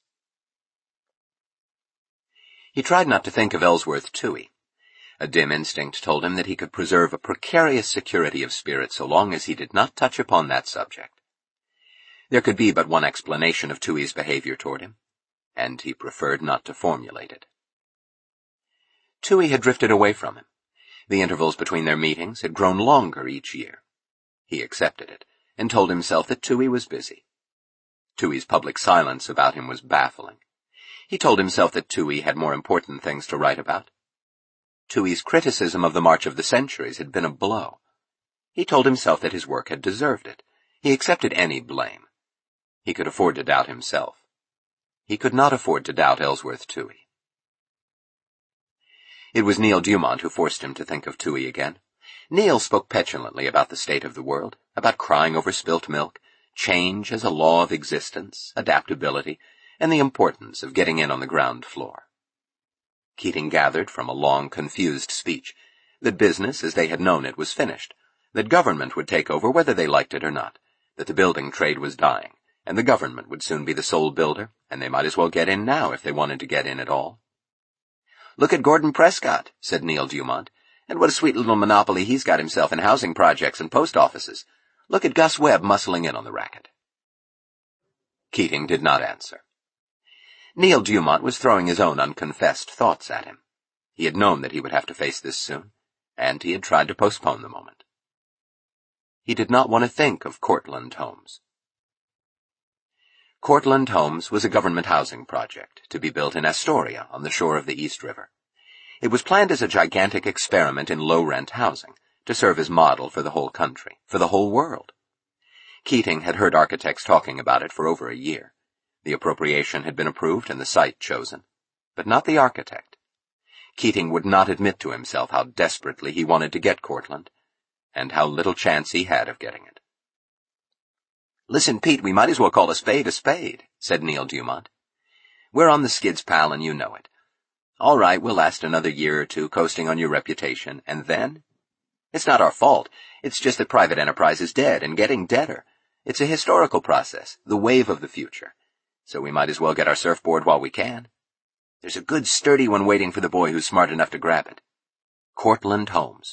He tried not to think of Ellsworth Toohey. A dim instinct told him that he could preserve a precarious security of spirit so long as he did not touch upon that subject. There could be but one explanation of Toohey's behavior toward him, and he preferred not to formulate it. Toohey had drifted away from him. The intervals between their meetings had grown longer each year. He accepted it, and told himself that Toohey was busy. Toohey's public silence about him was baffling. He told himself that Toohey had more important things to write about. Toohey's criticism of the March of the Centuries had been a blow. He told himself that his work had deserved it. He accepted any blame. He could afford to doubt himself. He could not afford to doubt Ellsworth Toohey. It was Neil Dumont who forced him to think of Toohey again. Neil spoke petulantly about the state of the world, about crying over spilt milk, change as a law of existence, adaptability, and the importance of getting in on the ground floor. Keating gathered from a long, confused speech that business as they had known it was finished, that government would take over whether they liked it or not, that the building trade was dying, and the government would soon be the sole builder, and they might as well get in now if they wanted to get in at all. "Look at Gordon Prescott," said Neil Dumont, "and what a sweet little monopoly he's got himself in housing projects and post offices. Look at Gus Webb muscling in on the racket." Keating did not answer. Neil Dumont was throwing his own unconfessed thoughts at him. He had known that he would have to face this soon, and he had tried to postpone the moment. He did not want to think of Cortlandt Homes. Cortlandt Homes was a government housing project to be built in Astoria on the shore of the East River. It was planned as a gigantic experiment in low-rent housing, to serve as model for the whole country, for the whole world. Keating had heard architects talking about it for over a year. The appropriation had been approved and the site chosen, but not the architect. Keating would not admit to himself how desperately he wanted to get Cortlandt, and how little chance he had of getting it. "Listen, Pete, we might as well call a spade," said Neil Dumont. "We're on the skids, pal, and you know it. All right, we'll last another year or two coasting on your reputation, and then? It's not our fault. It's just that private enterprise is dead and getting deader. It's a historical process, the wave of the future. So we might as well get our surfboard while we can. There's a good sturdy one waiting for the boy who's smart enough to grab it. Cortlandt Homes."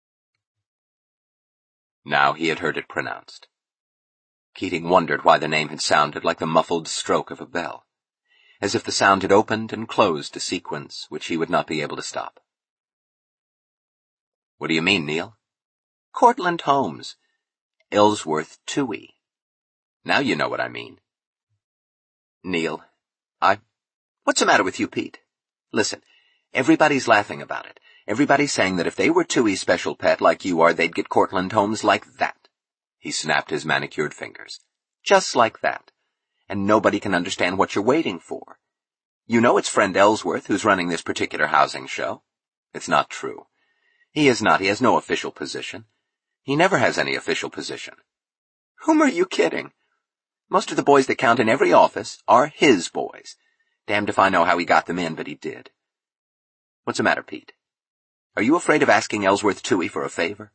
Now he had heard it pronounced. Keating wondered why the name had sounded like the muffled stroke of a bell, as if the sound had opened and closed a sequence which he would not be able to stop. "What do you mean, Neil?" "Cortlandt Homes. Ellsworth Toohey. Now you know what I mean." "Neil, What's the matter with you, Pete? Listen, everybody's laughing about it. Everybody's saying that if they were Toohey's special pet like you are, they'd get Cortlandt Homes like that." He snapped his manicured fingers. "Just like that. And nobody can understand what you're waiting for. You know it's friend Ellsworth who's running this particular housing show. It's not true. He is not. He has no official position. He never has any official position. Whom are you kidding? Most of the boys that count in every office are his boys. Damned if I know how he got them in, but he did. What's the matter, Pete? Are you afraid of asking Ellsworth Toohey for a favor?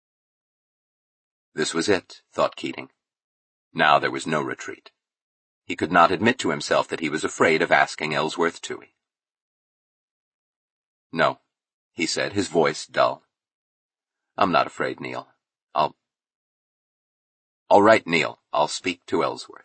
This was it, thought Keating. Now there was no retreat. He could not admit to himself that he was afraid of asking Ellsworth Toohey. No, he said, his voice dull. I'm not afraid, Neil. All right, Neil, I'll speak to Ellsworth.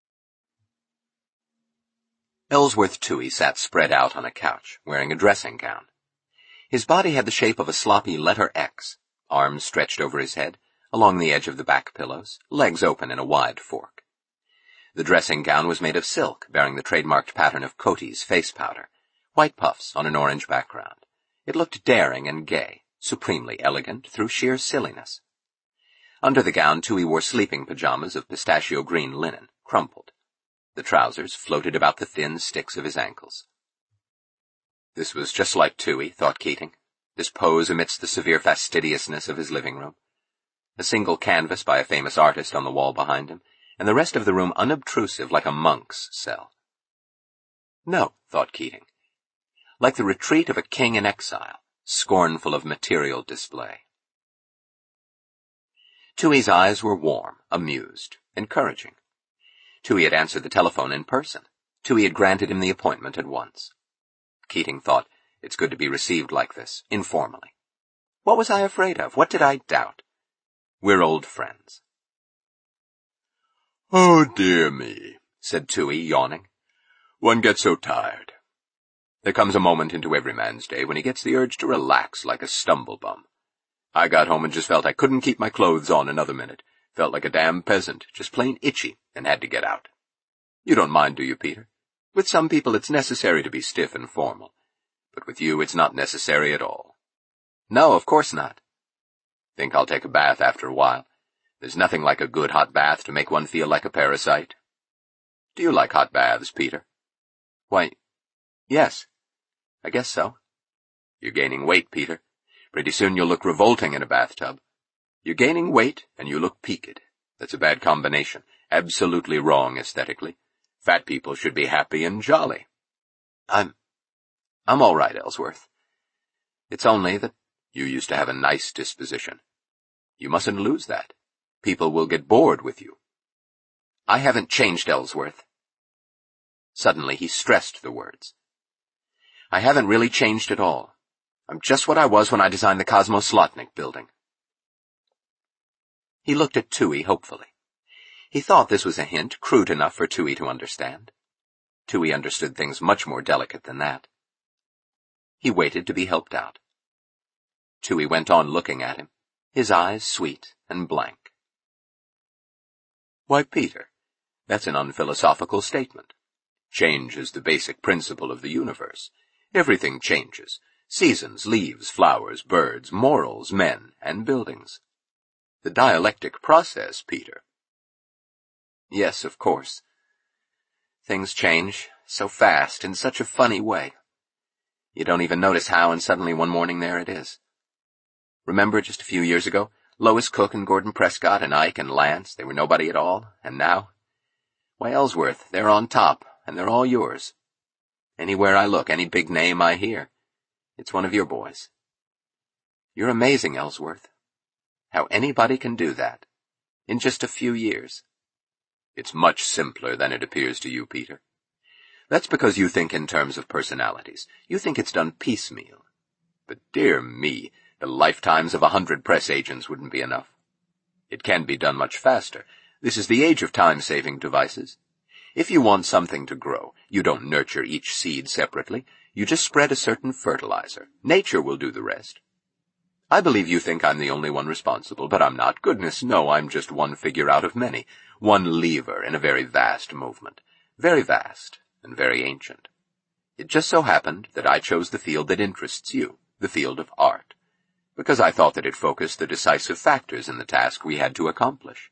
Ellsworth Toohey sat spread out on a couch, wearing a dressing gown. His body had the shape of a sloppy letter X, arms stretched over his head, along the edge of the back pillows, legs open in a wide fork. The dressing gown was made of silk, bearing the trademarked pattern of Coty's face powder, white puffs on an orange background. It looked daring and gay, supremely elegant through sheer silliness. Under the gown, Toohey wore sleeping pajamas of pistachio green linen, crumpled. The trousers floated about the thin sticks of his ankles. This was just like Toohey, thought Keating, this pose amidst the severe fastidiousness of his living room. A single canvas by a famous artist on the wall behind him, and the rest of the room unobtrusive like a monk's cell. No, thought Keating, like the retreat of a king in exile, scornful of material display. Toohey's eyes were warm, amused, encouraging. Toohey had answered the telephone in person. Toohey had granted him the appointment at once. Keating thought, it's good to be received like this, informally. What was I afraid of? What did I doubt? We're old friends. Oh, dear me, said Toohey, yawning. One gets so tired. There comes a moment into every man's day when he gets the urge to relax like a stumble-bum. I got home and just felt I couldn't keep my clothes on another minute. Felt like a damn peasant, just plain itchy, and had to get out. You don't mind, do you, Peter? With some people it's necessary to be stiff and formal. But with you it's not necessary at all. No, of course not. Think I'll take a bath after a while. There's nothing like a good hot bath to make one feel like a parasite. Do you like hot baths, Peter? Why, yes. I guess so. You're gaining weight, Peter. Pretty soon you'll look revolting in a bathtub. You're gaining weight, and you look peaked. That's a bad combination. Absolutely wrong aesthetically. Fat people should be happy and jolly. I'm all right, Ellsworth. It's only that you used to have a nice disposition. You mustn't lose that. People will get bored with you. I haven't changed, Ellsworth. Suddenly he stressed the words. I haven't really changed at all. I'm just what I was when I designed the Kosmoslotnik building. He looked at Toohey hopefully. He thought this was a hint crude enough for Toohey to understand. Toohey understood things much more delicate than that. He waited to be helped out. Toohey went on looking at him, his eyes sweet and blank. Why, Peter, that's an unphilosophical statement. Change is the basic principle of the universe. Everything changes. Seasons, leaves, flowers, birds, morals, men, and buildings. The dialectic process, Peter. Yes, of course. Things change so fast, in such a funny way. You don't even notice how, and suddenly one morning there it is. Remember just a few years ago, Lois Cook and Gordon Prescott and Ike and Lance, they were nobody at all, and now? Why, Ellsworth, they're on top, and they're all yours. Anywhere I look, any big name I hear, it's one of your boys. You're amazing, Ellsworth. How anybody can do that, in just a few years. It's much simpler than it appears to you, Peter. That's because you think in terms of personalities. You think it's done piecemeal. But dear me, the lifetimes of 100 press agents wouldn't be enough. It can be done much faster. This is the age of time-saving devices. If you want something to grow, you don't nurture each seed separately. You just spread a certain fertilizer. Nature will do the rest. I believe you think I'm the only one responsible, but I'm not. Goodness, no, I'm just one figure out of many. One lever in a very vast movement. Very vast and very ancient. It just so happened that I chose the field that interests you, the field of art, because I thought that it focused the decisive factors in the task we had to accomplish.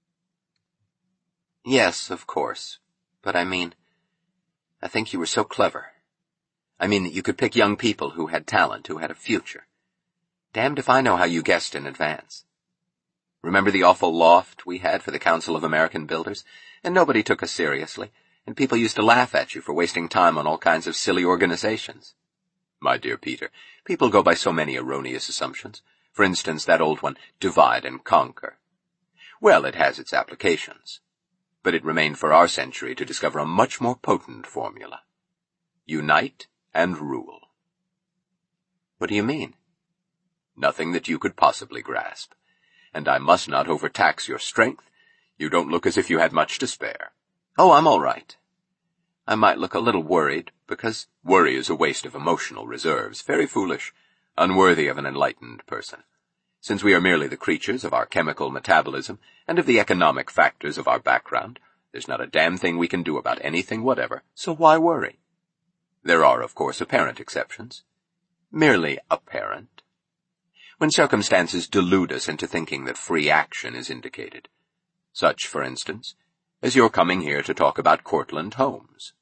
Yes, of course. But I think you were so clever. I mean that you could pick young people who had talent, who had a future. Damned if I know how you guessed in advance. Remember the awful loft we had for the Council of American Builders? And nobody took us seriously, and people used to laugh at you for wasting time on all kinds of silly organizations. My dear Peter, people go by so many erroneous assumptions. For instance, that old one, divide and conquer. Well, it has its applications. But it remained for our century to discover a much more potent formula. Unite and rule. What do you mean? Nothing that you could possibly grasp. And I must not overtax your strength. You don't look as if you had much to spare. Oh, I'm all right. I might look a little worried, because worry is a waste of emotional reserves, very foolish, unworthy of an enlightened person. Since we are merely the creatures of our chemical metabolism and of the economic factors of our background, there's not a damn thing we can do about anything whatever, so why worry? There are, of course, apparent exceptions. Merely apparent. When circumstances delude us into thinking that free action is indicated. Such, for instance, as your coming here to talk about Cortlandt Homes.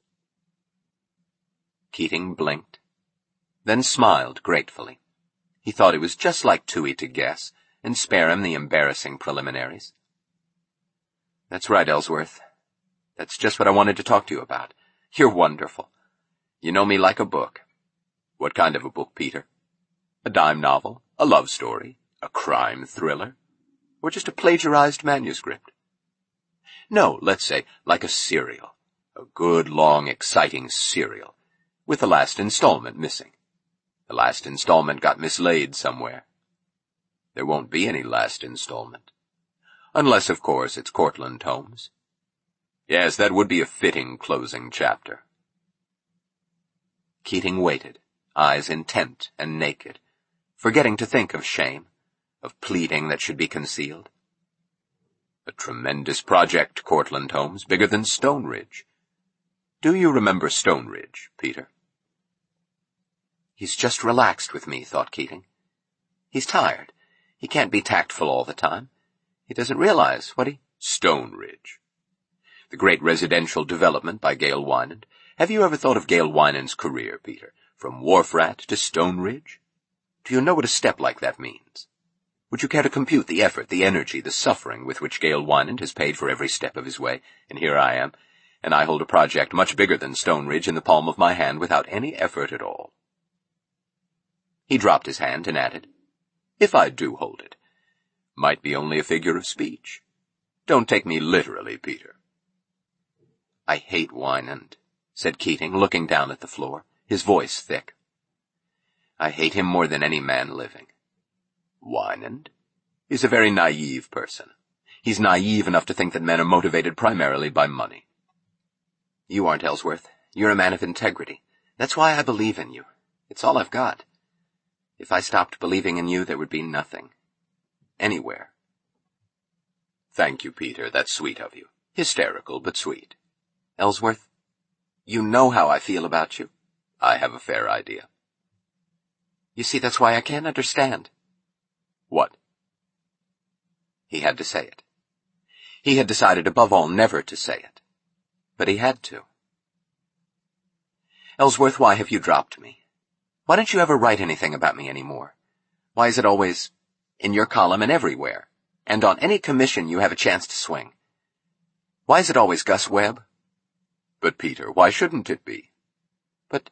Keating blinked, then smiled gratefully. He thought it was just like Toohey to guess, and spare him the embarrassing preliminaries. That's right, Ellsworth. That's just what I wanted to talk to you about. You're wonderful. You know me like a book. What kind of a book, Peter? A dime novel? A love story? A crime thriller? Or just a plagiarized manuscript? No, let's say, like a serial. A good, long, exciting serial, with the last installment missing. The last installment got mislaid somewhere. There won't be any last installment. Unless, of course, it's Cortlandt Homes. Yes, that would be a fitting closing chapter. Keating waited, eyes intent and naked, forgetting to think of shame, of pleading that should be concealed. A tremendous project, Cortlandt Homes, bigger than Stone Ridge. Do you remember Stone Ridge, Peter? He's just relaxed with me, thought Keating. He's tired. He can't be tactful all the time. He doesn't realize what he... Stone Ridge. The great residential development by Gale Wynand. Have you ever thought of Gale Wynand's career, Peter? From wharf rat to Stone Ridge? Do you know what a step like that means? Would you care to compute the effort, the energy, the suffering with which Gale Wynand has paid for every step of his way? And here I am, and I hold a project much bigger than Stone Ridge in the palm of my hand without any effort at all. He dropped his hand and added, If I do hold it. Might be only a figure of speech. Don't take me literally, Peter. I hate Wynand, said Keating, looking down at the floor, his voice thick. I hate him more than any man living. Wynand? He's a very naive person. He's naive enough to think that men are motivated primarily by money. You aren't, Ellsworth. You're a man of integrity. That's why I believe in you. It's all I've got. If I stopped believing in you, there would be nothing. Anywhere. Thank you, Peter. That's sweet of you. Hysterical, but sweet. Ellsworth, you know how I feel about you. I have a fair idea. You see, that's why I can't understand. What? He had to say it. He had decided above all never to say it. But he had to. Ellsworth, why have you dropped me? Why don't you ever write anything about me anymore? Why is it always in your column and everywhere, and on any commission you have a chance to swing? Why is it always Gus Webb? But, Peter, why shouldn't it be? But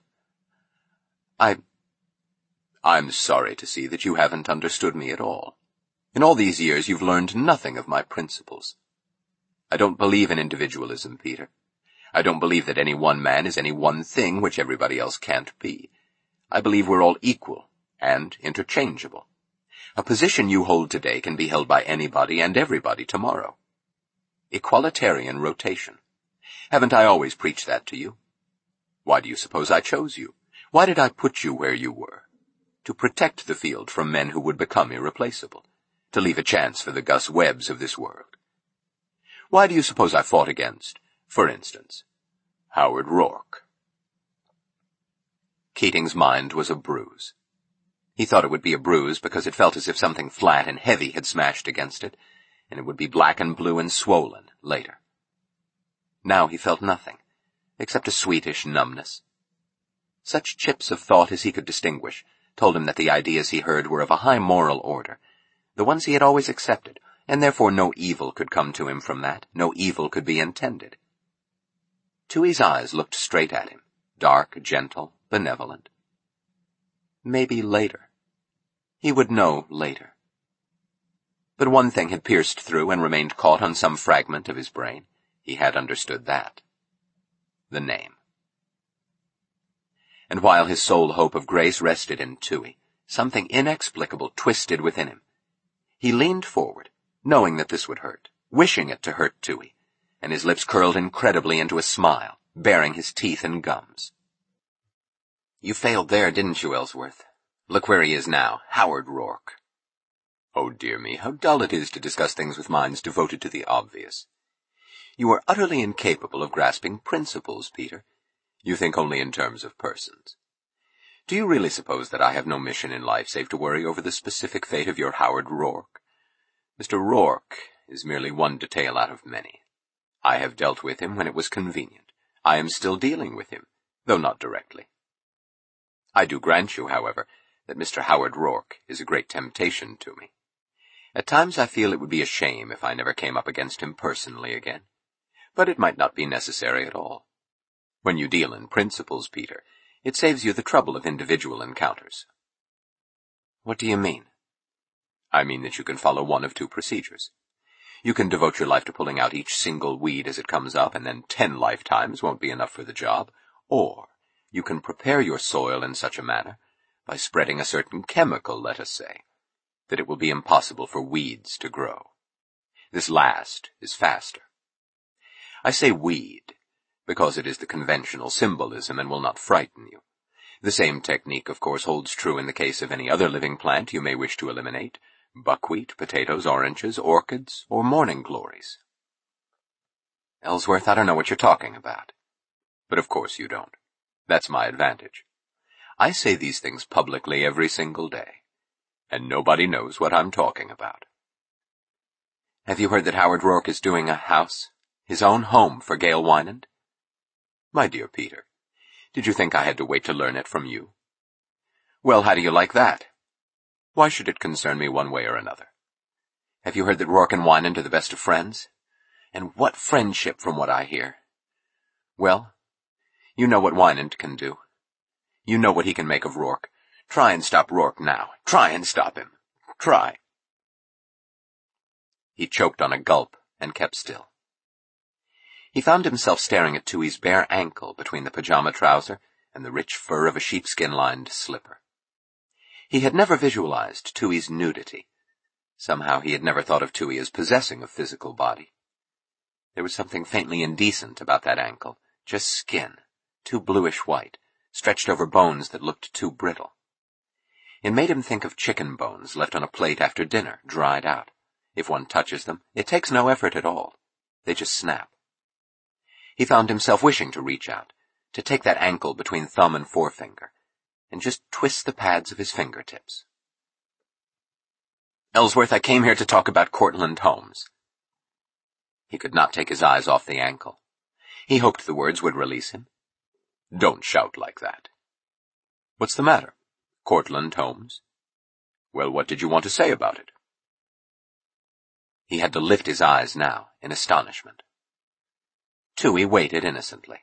I'm sorry to see that you haven't understood me at all. In all these years you've learned nothing of my principles. I don't believe in individualism, Peter. I don't believe that any one man is any one thing which everybody else can't be. I believe we're all equal and interchangeable. A position you hold today can be held by anybody and everybody tomorrow. Equalitarian rotation. Haven't I always preached that to you? Why do you suppose I chose you? Why did I put you where you were? To protect the field from men who would become irreplaceable, to leave a chance for the Gus Webbs of this world. Why do you suppose I fought against, for instance, Howard Rourke? Keating's mind was a bruise. He thought it would be a bruise because it felt as if something flat and heavy had smashed against it, and it would be black and blue and swollen later. Now he felt nothing, except a sweetish numbness. Such chips of thought as he could distinguish, told him that the ideas he heard were of a high moral order, the ones he had always accepted, and therefore no evil could come to him from that, no evil could be intended. Tui's eyes looked straight at him, dark, gentle, benevolent. Maybe later. He would know later. But one thing had pierced through and remained caught on some fragment of his brain. He had understood that. The name. And while his sole hope of grace rested in Tui, something inexplicable twisted within him. He leaned forward, knowing that this would hurt, wishing it to hurt Tui, and his lips curled incredibly into a smile, baring his teeth and gums. "You failed there, didn't you, Ellsworth? Look where he is now, Howard Rourke." Oh, dear me, how dull it is to discuss things with minds devoted to the obvious. "You are utterly incapable of grasping principles, Peter. You think only in terms of persons. Do you really suppose that I have no mission in life save to worry over the specific fate of your Howard Rourke? Mr. Rourke is merely one detail out of many. I have dealt with him when it was convenient. I am still dealing with him, though not directly. I do grant you, however, that Mr. Howard Rourke is a great temptation to me. At times I feel it would be a shame if I never came up against him personally again, but it might not be necessary at all. When you deal in principles, Peter, it saves you the trouble of individual encounters." "What do you mean?" "I mean that you can follow one of two procedures. You can devote your life to pulling out each single weed as it comes up, and then 10 lifetimes won't be enough for the job. Or you can prepare your soil in such a manner, by spreading a certain chemical, let us say, that it will be impossible for weeds to grow. This last is faster. I say weed, because it is the conventional symbolism and will not frighten you. The same technique, of course, holds true in the case of any other living plant you may wish to eliminate: buckwheat, potatoes, oranges, orchids, or morning glories." "Ellsworth, I don't know what you're talking about." "But of course you don't. That's my advantage. I say these things publicly every single day, and nobody knows what I'm talking about." "Have you heard that Howard Rourke is doing a house, his own home, for Gail Wynand?" "My dear Peter, did you think I had to wait to learn it from you?" "Well, how do you like that?" "Why should it concern me one way or another?" "Have you heard that Rourke and Wynand are the best of friends? And what friendship, from what I hear. Well, you know what Wynand can do. You know what he can make of Rourke. Try and stop Rourke now. Try and stop him. Try." He choked on a gulp and kept still. He found himself staring at Tui's bare ankle between the pajama trouser and the rich fur of a sheepskin-lined slipper. He had never visualized Tui's nudity. Somehow he had never thought of Tui as possessing a physical body. There was something faintly indecent about that ankle, just skin, too bluish-white, stretched over bones that looked too brittle. It made him think of chicken bones left on a plate after dinner, dried out. If one touches them, it takes no effort at all. They just snap. He found himself wishing to reach out, to take that ankle between thumb and forefinger, and just twist the pads of his fingertips. "Ellsworth, I came here to talk about Cortlandt Homes." He could not take his eyes off the ankle. He hoped the words would release him. "Don't shout like that." "What's the matter? Cortlandt Homes? Well, what did you want to say about it?" He had to lift his eyes now, in astonishment. Tui waited innocently.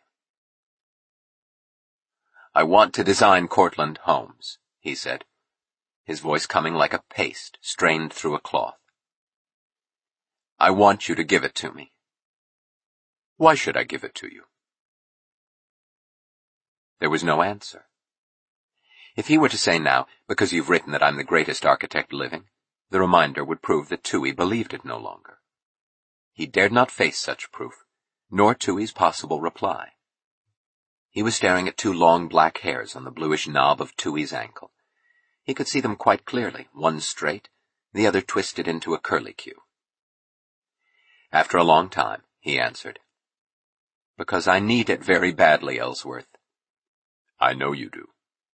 "I want to design Cortlandt Homes," he said, his voice coming like a paste strained through a cloth. "I want you to give it to me." "Why should I give it to you?" There was no answer. If he were to say now, "Because you've written that I'm the greatest architect living," the reminder would prove that Tui believed it no longer. He dared not face such proof, nor Tui's possible reply. He was staring at 2 long black hairs on the bluish knob of Tui's ankle. He could see them quite clearly, one straight, the other twisted into a curlicue. After a long time, he answered, "Because I need it very badly, Ellsworth." "I know you do."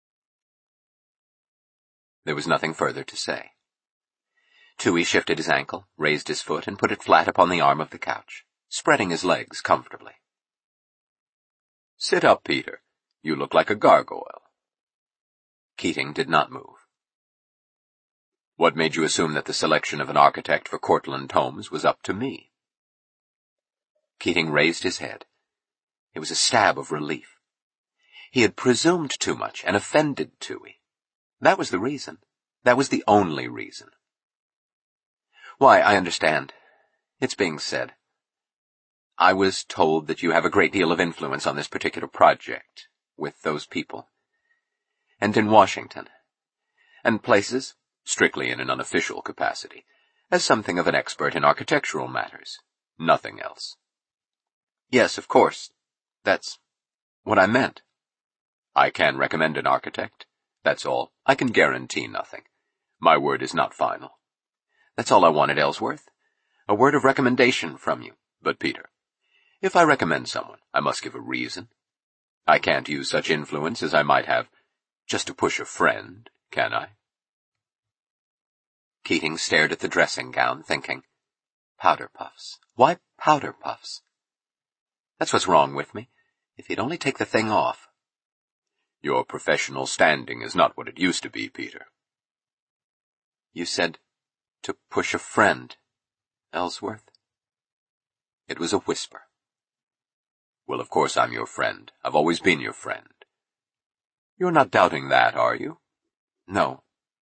There was nothing further to say. Tui shifted his ankle, raised his foot, and put it flat upon the arm of the couch, spreading his legs comfortably. "Sit up, Peter. You look like a gargoyle." Keating did not move. What made you assume that the selection of an architect for Cortlandt Homes was up to me? Keating raised his head. It was a stab of relief. He had presumed too much and offended Toohey. That was the reason. That was the only reason. Why, I understand. It's being said. I was told that you have a great deal of influence on this particular project, with those people. And in Washington. And places, strictly in an unofficial capacity, as something of an expert in architectural matters. Nothing else. Yes, of course. That's what I meant. I can recommend an architect. That's all. I can guarantee nothing. My word is not final. That's all I wanted, Ellsworth. A word of recommendation from you. But, Peter, if I recommend someone, I must give a reason. I can't use such influence as I might have just to push a friend, can I? Keating stared at the dressing gown, thinking, powder puffs. Why powder puffs? That's what's wrong with me. If he'd only take the thing off. Your professional standing is not what it used to be, Peter. You said to push a friend, Ellsworth. It was a whisper. Well, of course I'm your friend. I've always been your friend. You're not doubting that, are you? No.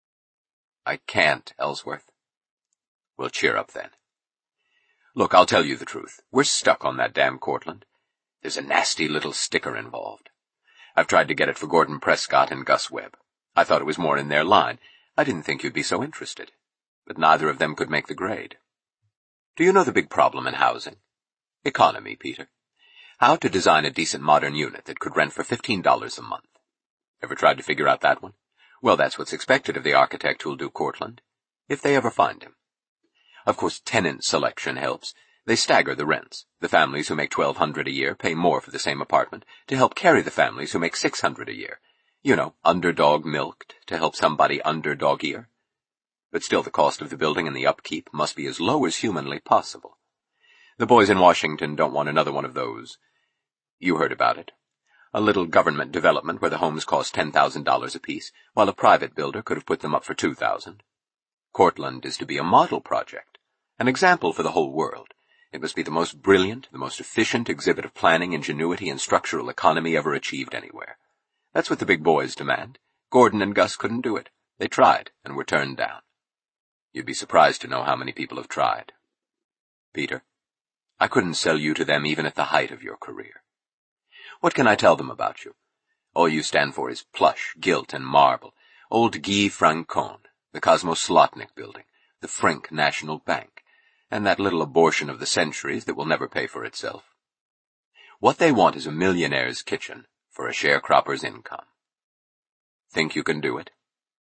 I can't, Ellsworth. Well, cheer up then. Look, I'll tell you the truth. We're stuck on that damn Cortlandt. There's a nasty little sticker involved. I've tried to get it for Gordon Prescott and Gus Webb. I thought it was more in their line. I didn't think you'd be so interested. But neither of them could make the grade. Do you know the big problem in housing? Economy, Peter. How to design a decent modern unit that could rent for $15 a month. Ever tried to figure out that one? Well, that's what's expected of the architect who'll do Cortlandt, if they ever find him. Of course, tenant selection helps. They stagger the rents. The families who make $1,200 a year pay more for the same apartment to help carry the families who make $600 a year. You know, underdog milked to help somebody underdog-ier. But still the cost of the building and the upkeep must be as low as humanly possible. The boys in Washington don't want another one of those. You heard about it. A little government development where the homes cost $10,000 apiece, while a private builder could have put them up for $2,000. Cortlandt is to be a model project, an example for the whole world. It must be the most brilliant, the most efficient exhibit of planning, ingenuity, and structural economy ever achieved anywhere. That's what the big boys demand. Gordon and Gus couldn't do it. They tried, and were turned down. You'd be surprised to know how many people have tried. Peter, I couldn't sell you to them even at the height of your career. What can I tell them about you? All you stand for is plush, gilt, and marble, old Guy Francoeur, the Cosmos Slotnick building, the Frink National Bank, and that little abortion of the centuries that will never pay for itself. What they want is a millionaire's kitchen for a sharecropper's income. Think you can do it?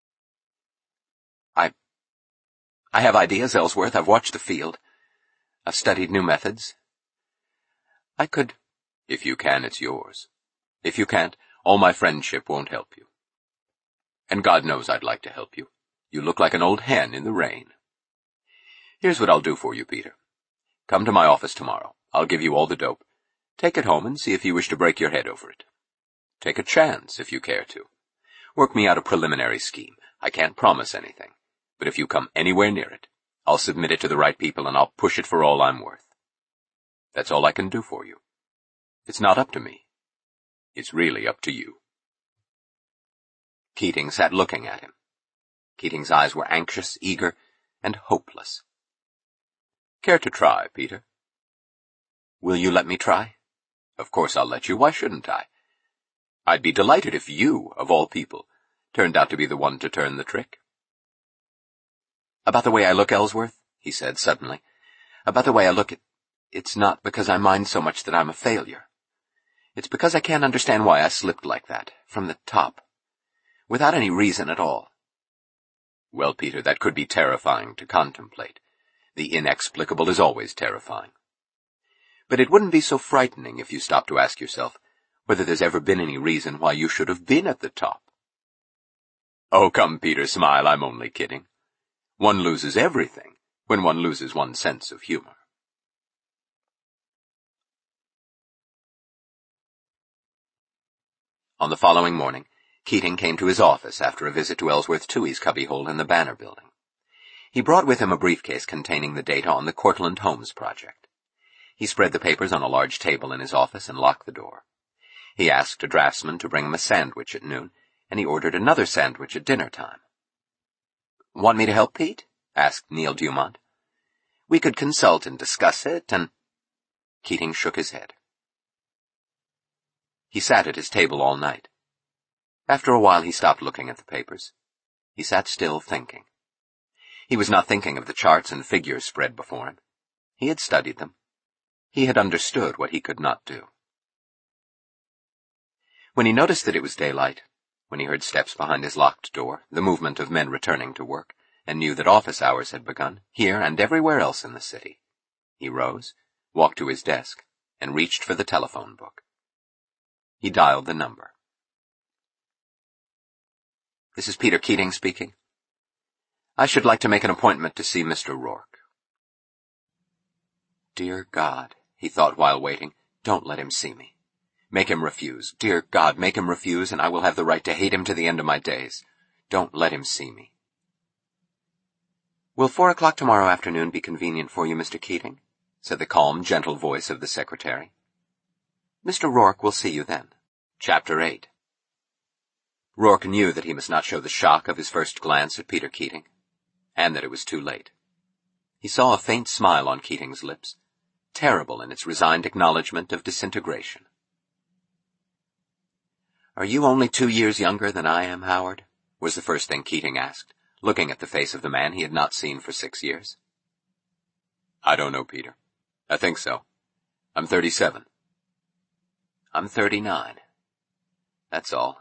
I have ideas, Ellsworth. I've watched the field. I've studied new methods. I could. If you can, it's yours. If you can't, all my friendship won't help you. And God knows I'd like to help you. You look like an old hen in the rain. Here's what I'll do for you, Peter. Come to my office tomorrow. I'll give you all the dope. Take it home and see if you wish to break your head over it. Take a chance if you care to. Work me out a preliminary scheme. I can't promise anything. But if you come anywhere near it, I'll submit it to the right people and I'll push it for all I'm worth. That's all I can do for you. It's not up to me. It's really up to you. Keating sat looking at him. Keating's eyes were anxious, eager, and hopeless. Care to try, Peter? Will you let me try? Of course I'll let you. Why shouldn't I? I'd be delighted if you, of all people, turned out to be the one to turn the trick. About the way I look, Ellsworth, he said suddenly. About the way I look, it's not because I mind so much that I'm a failure. It's because I can't understand why I slipped like that, from the top, without any reason at all. Well, Peter, that could be terrifying to contemplate. The inexplicable is always terrifying. But it wouldn't be so frightening if you stopped to ask yourself whether there's ever been any reason why you should have been at the top. Oh, come, Peter, smile, I'm only kidding. One loses everything when one loses one's sense of humor. On the following morning, Keating came to his office after a visit to Ellsworth Toohey's cubbyhole in the Banner Building. He brought with him a briefcase containing the data on the Cortlandt Homes project. He spread the papers on a large table in his office and locked the door. He asked a draftsman to bring him a sandwich at noon, and he ordered another sandwich at dinner time. "Want me to help, Pete?" asked Neil Dumont. "We could consult and discuss it, and—" Keating shook his head. He sat at his table all night. After a while he stopped looking at the papers. He sat still, thinking. He was not thinking of the charts and figures spread before him. He had studied them. He had understood what he could not do. When he noticed that it was daylight, when he heard steps behind his locked door, the movement of men returning to work, and knew that office hours had begun, here and everywhere else in the city, he rose, walked to his desk, and reached for the telephone book. He dialed the number. "This is Peter Keating speaking. I should like to make an appointment to see Mr. Rourke." "Dear God," he thought while waiting, "don't let him see me. Make him refuse. Dear God, make him refuse, and I will have the right to hate him to the end of my days. Don't let him see me." "Will 4 o'clock tomorrow afternoon be convenient for you, Mr. Keating?" said the calm, gentle voice of the secretary. "Mr. Rourke will see you then." Chapter 8. Rourke knew that he must not show the shock of his first glance at Peter Keating, and that it was too late. He saw a faint smile on Keating's lips, terrible in its resigned acknowledgment of disintegration. "Are you only 2 years younger than I am, Howard?" was the first thing Keating asked, looking at the face of the man he had not seen for 6 years. "I don't know, Peter. I think so. I'm 37. "I'm 39. That's all."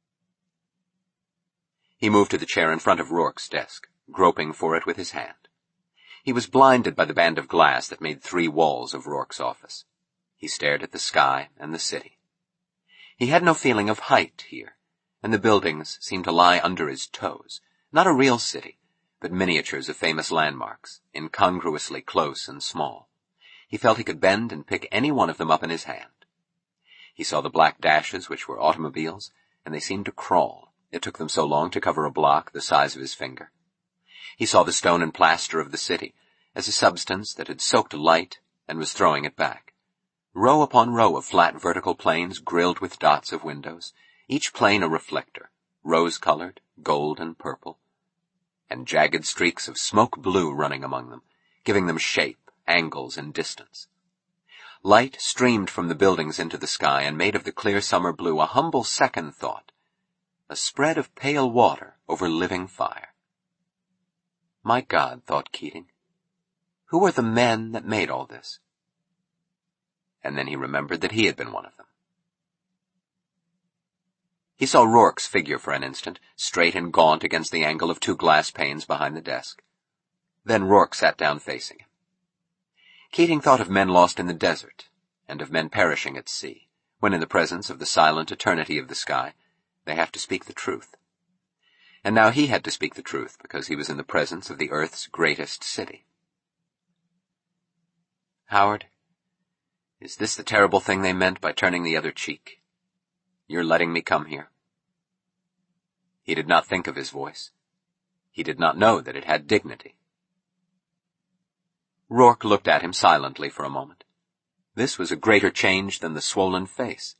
He moved to the chair in front of Rourke's desk, groping for it with his hand. He was blinded by the band of glass that made 3 walls of Rourke's office. He stared at the sky and the city. He had no feeling of height here, and the buildings seemed to lie under his toes. Not a real city, but miniatures of famous landmarks, incongruously close and small. He felt he could bend and pick any one of them up in his hand. He saw the black dashes which were automobiles, and they seemed to crawl. It took them so long to cover a block the size of his finger. He saw the stone and plaster of the city as a substance that had soaked light and was throwing it back. Row upon row of flat vertical planes grilled with dots of windows, each plane a reflector, rose-colored, gold and purple, and jagged streaks of smoke blue running among them, giving them shape, angles, and distance. Light streamed from the buildings into the sky and made of the clear summer blue a humble second thought, a spread of pale water over living fire. My God, thought Keating, who are the men that made all this? And then he remembered that he had been one of them. He saw Rourke's figure for an instant, straight and gaunt against the angle of 2 glass panes behind the desk. Then Rourke sat down facing him. Keating thought of men lost in the desert, and of men perishing at sea, when in the presence of the silent eternity of the sky, they have to speak the truth. And now he had to speak the truth because he was in the presence of the earth's greatest city. Howard, is this the terrible thing they meant by turning the other cheek? You're letting me come here? He did not think of his voice. He did not know that it had dignity. Rourke looked at him silently for a moment. This was a greater change than the swollen face.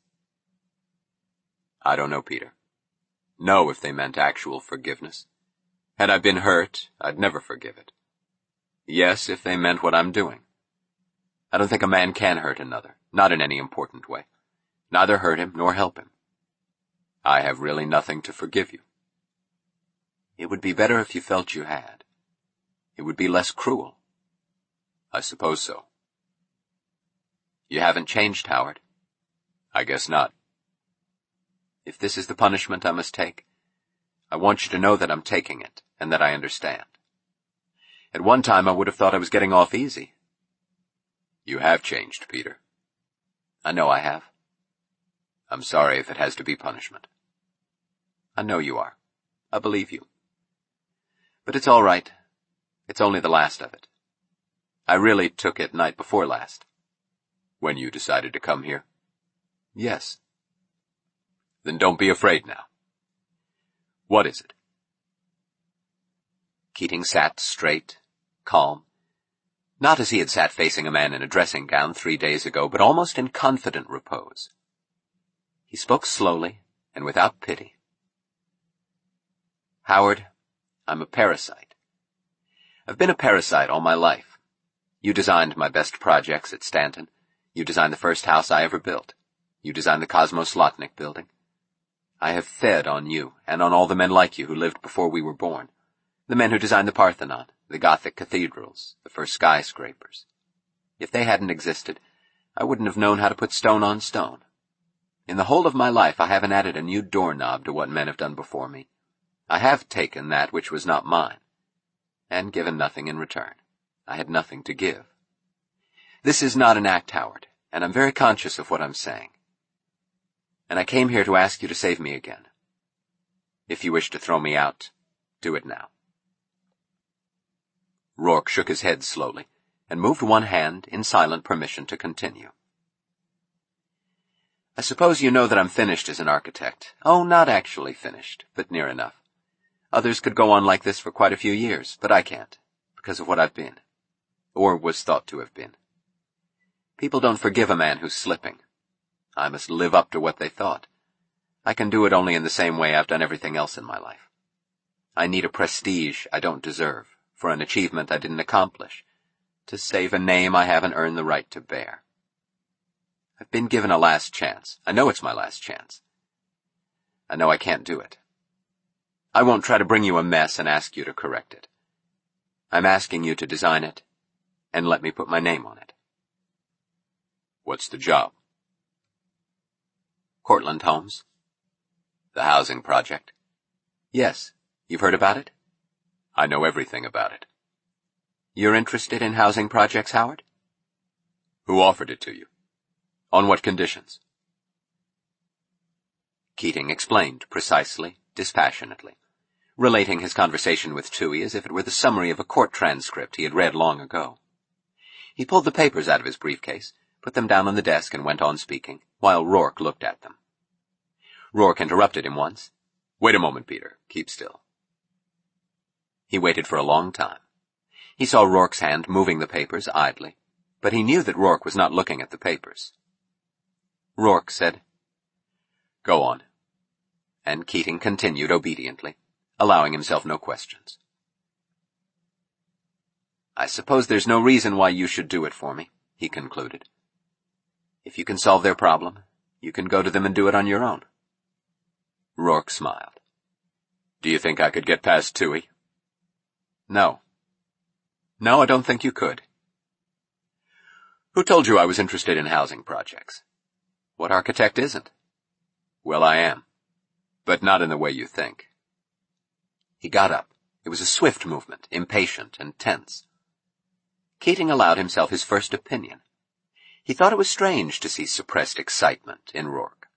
I don't know, Peter. No, if they meant actual forgiveness. Had I been hurt, I'd never forgive it. Yes, if they meant what I'm doing. I don't think a man can hurt another, not in any important way. Neither hurt him nor help him. I have really nothing to forgive you. It would be better if you felt you had. It would be less cruel. I suppose so. You haven't changed, Howard. I guess not. If this is the punishment I must take, I want you to know that I'm taking it, and that I understand. At one time I would have thought I was getting off easy. You have changed, Peter. I know I have. I'm sorry if it has to be punishment. I know you are. I believe you. But it's all right. It's only the last of it. I really took it night before last. When you decided to come here? Yes. Then don't be afraid now. What is it? Keating sat straight, calm, not as he had sat facing a man in a dressing gown 3 days ago, but almost in confident repose. He spoke slowly and without pity. Howard, I'm a parasite. I've been a parasite all my life. You designed my best projects at Stanton. You designed the first house I ever built. You designed the Cosmo-Slotnick building. I have fed on you and on all the men like you who lived before we were born. The men who designed the Parthenon, the Gothic cathedrals, the first skyscrapers. If they hadn't existed, I wouldn't have known how to put stone on stone. In the whole of my life, I haven't added a new doorknob to what men have done before me. I have taken that which was not mine, and given nothing in return. I had nothing to give. This is not an act, Howard, and I'm very conscious of what I'm saying. And I came here to ask you to save me again. If you wish to throw me out, do it now. Rourke shook his head slowly, and moved one hand in silent permission to continue. I suppose you know that I'm finished as an architect. Oh, not actually finished, but near enough. Others could go on like this for quite a few years, but I can't, because of what I've been, or was thought to have been. People don't forgive a man who's slipping. I must live up to what they thought. I can do it only in the same way I've done everything else in my life. I need a prestige I don't deserve, for an achievement I didn't accomplish, to save a name I haven't earned the right to bear. I've been given a last chance. I know it's my last chance. I know I can't do it. I won't try to bring you a mess and ask you to correct it. I'm asking you to design it and let me put my name on it. What's the job? Cortlandt Homes. The housing project? Yes. You've heard about it? I know everything about it. You're interested in housing projects, Howard? Who offered it to you? On what conditions? Keating explained precisely, dispassionately, relating his conversation with Toohey as if it were the summary of a court transcript he had read long ago. He pulled the papers out of his briefcase, put them down on the desk, and went on speaking, while Rourke looked at them. Rourke interrupted him once. Wait a moment, Peter. Keep still. He waited for a long time. He saw Rourke's hand moving the papers idly, but he knew that Rourke was not looking at the papers. Rourke said, Go on. And Keating continued obediently, allowing himself no questions. I suppose there's no reason why you should do it for me, he concluded. If you can solve their problem, you can go to them and do it on your own. Rourke smiled. Do you think I could get past Toohey? No. No, I don't think you could. Who told you I was interested in housing projects? What architect isn't? Well, I am. But not in the way you think. He got up. It was a swift movement, impatient and tense. Keating allowed himself his first opinion. He thought it was strange to see suppressed excitement in Rourke.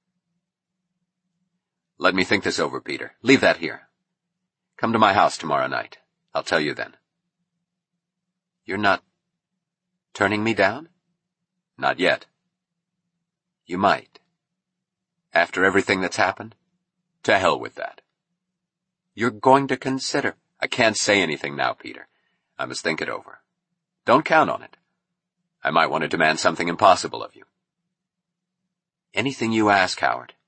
Let me think this over, Peter. Leave that here. Come to my house tomorrow night. I'll tell you then. You're not turning me down? Not yet. You might. After everything that's happened? To hell with that. You're going to consider. I can't say anything now, Peter. I must think it over. Don't count on it. I might want to demand something impossible of you. Anything you ask, Howard.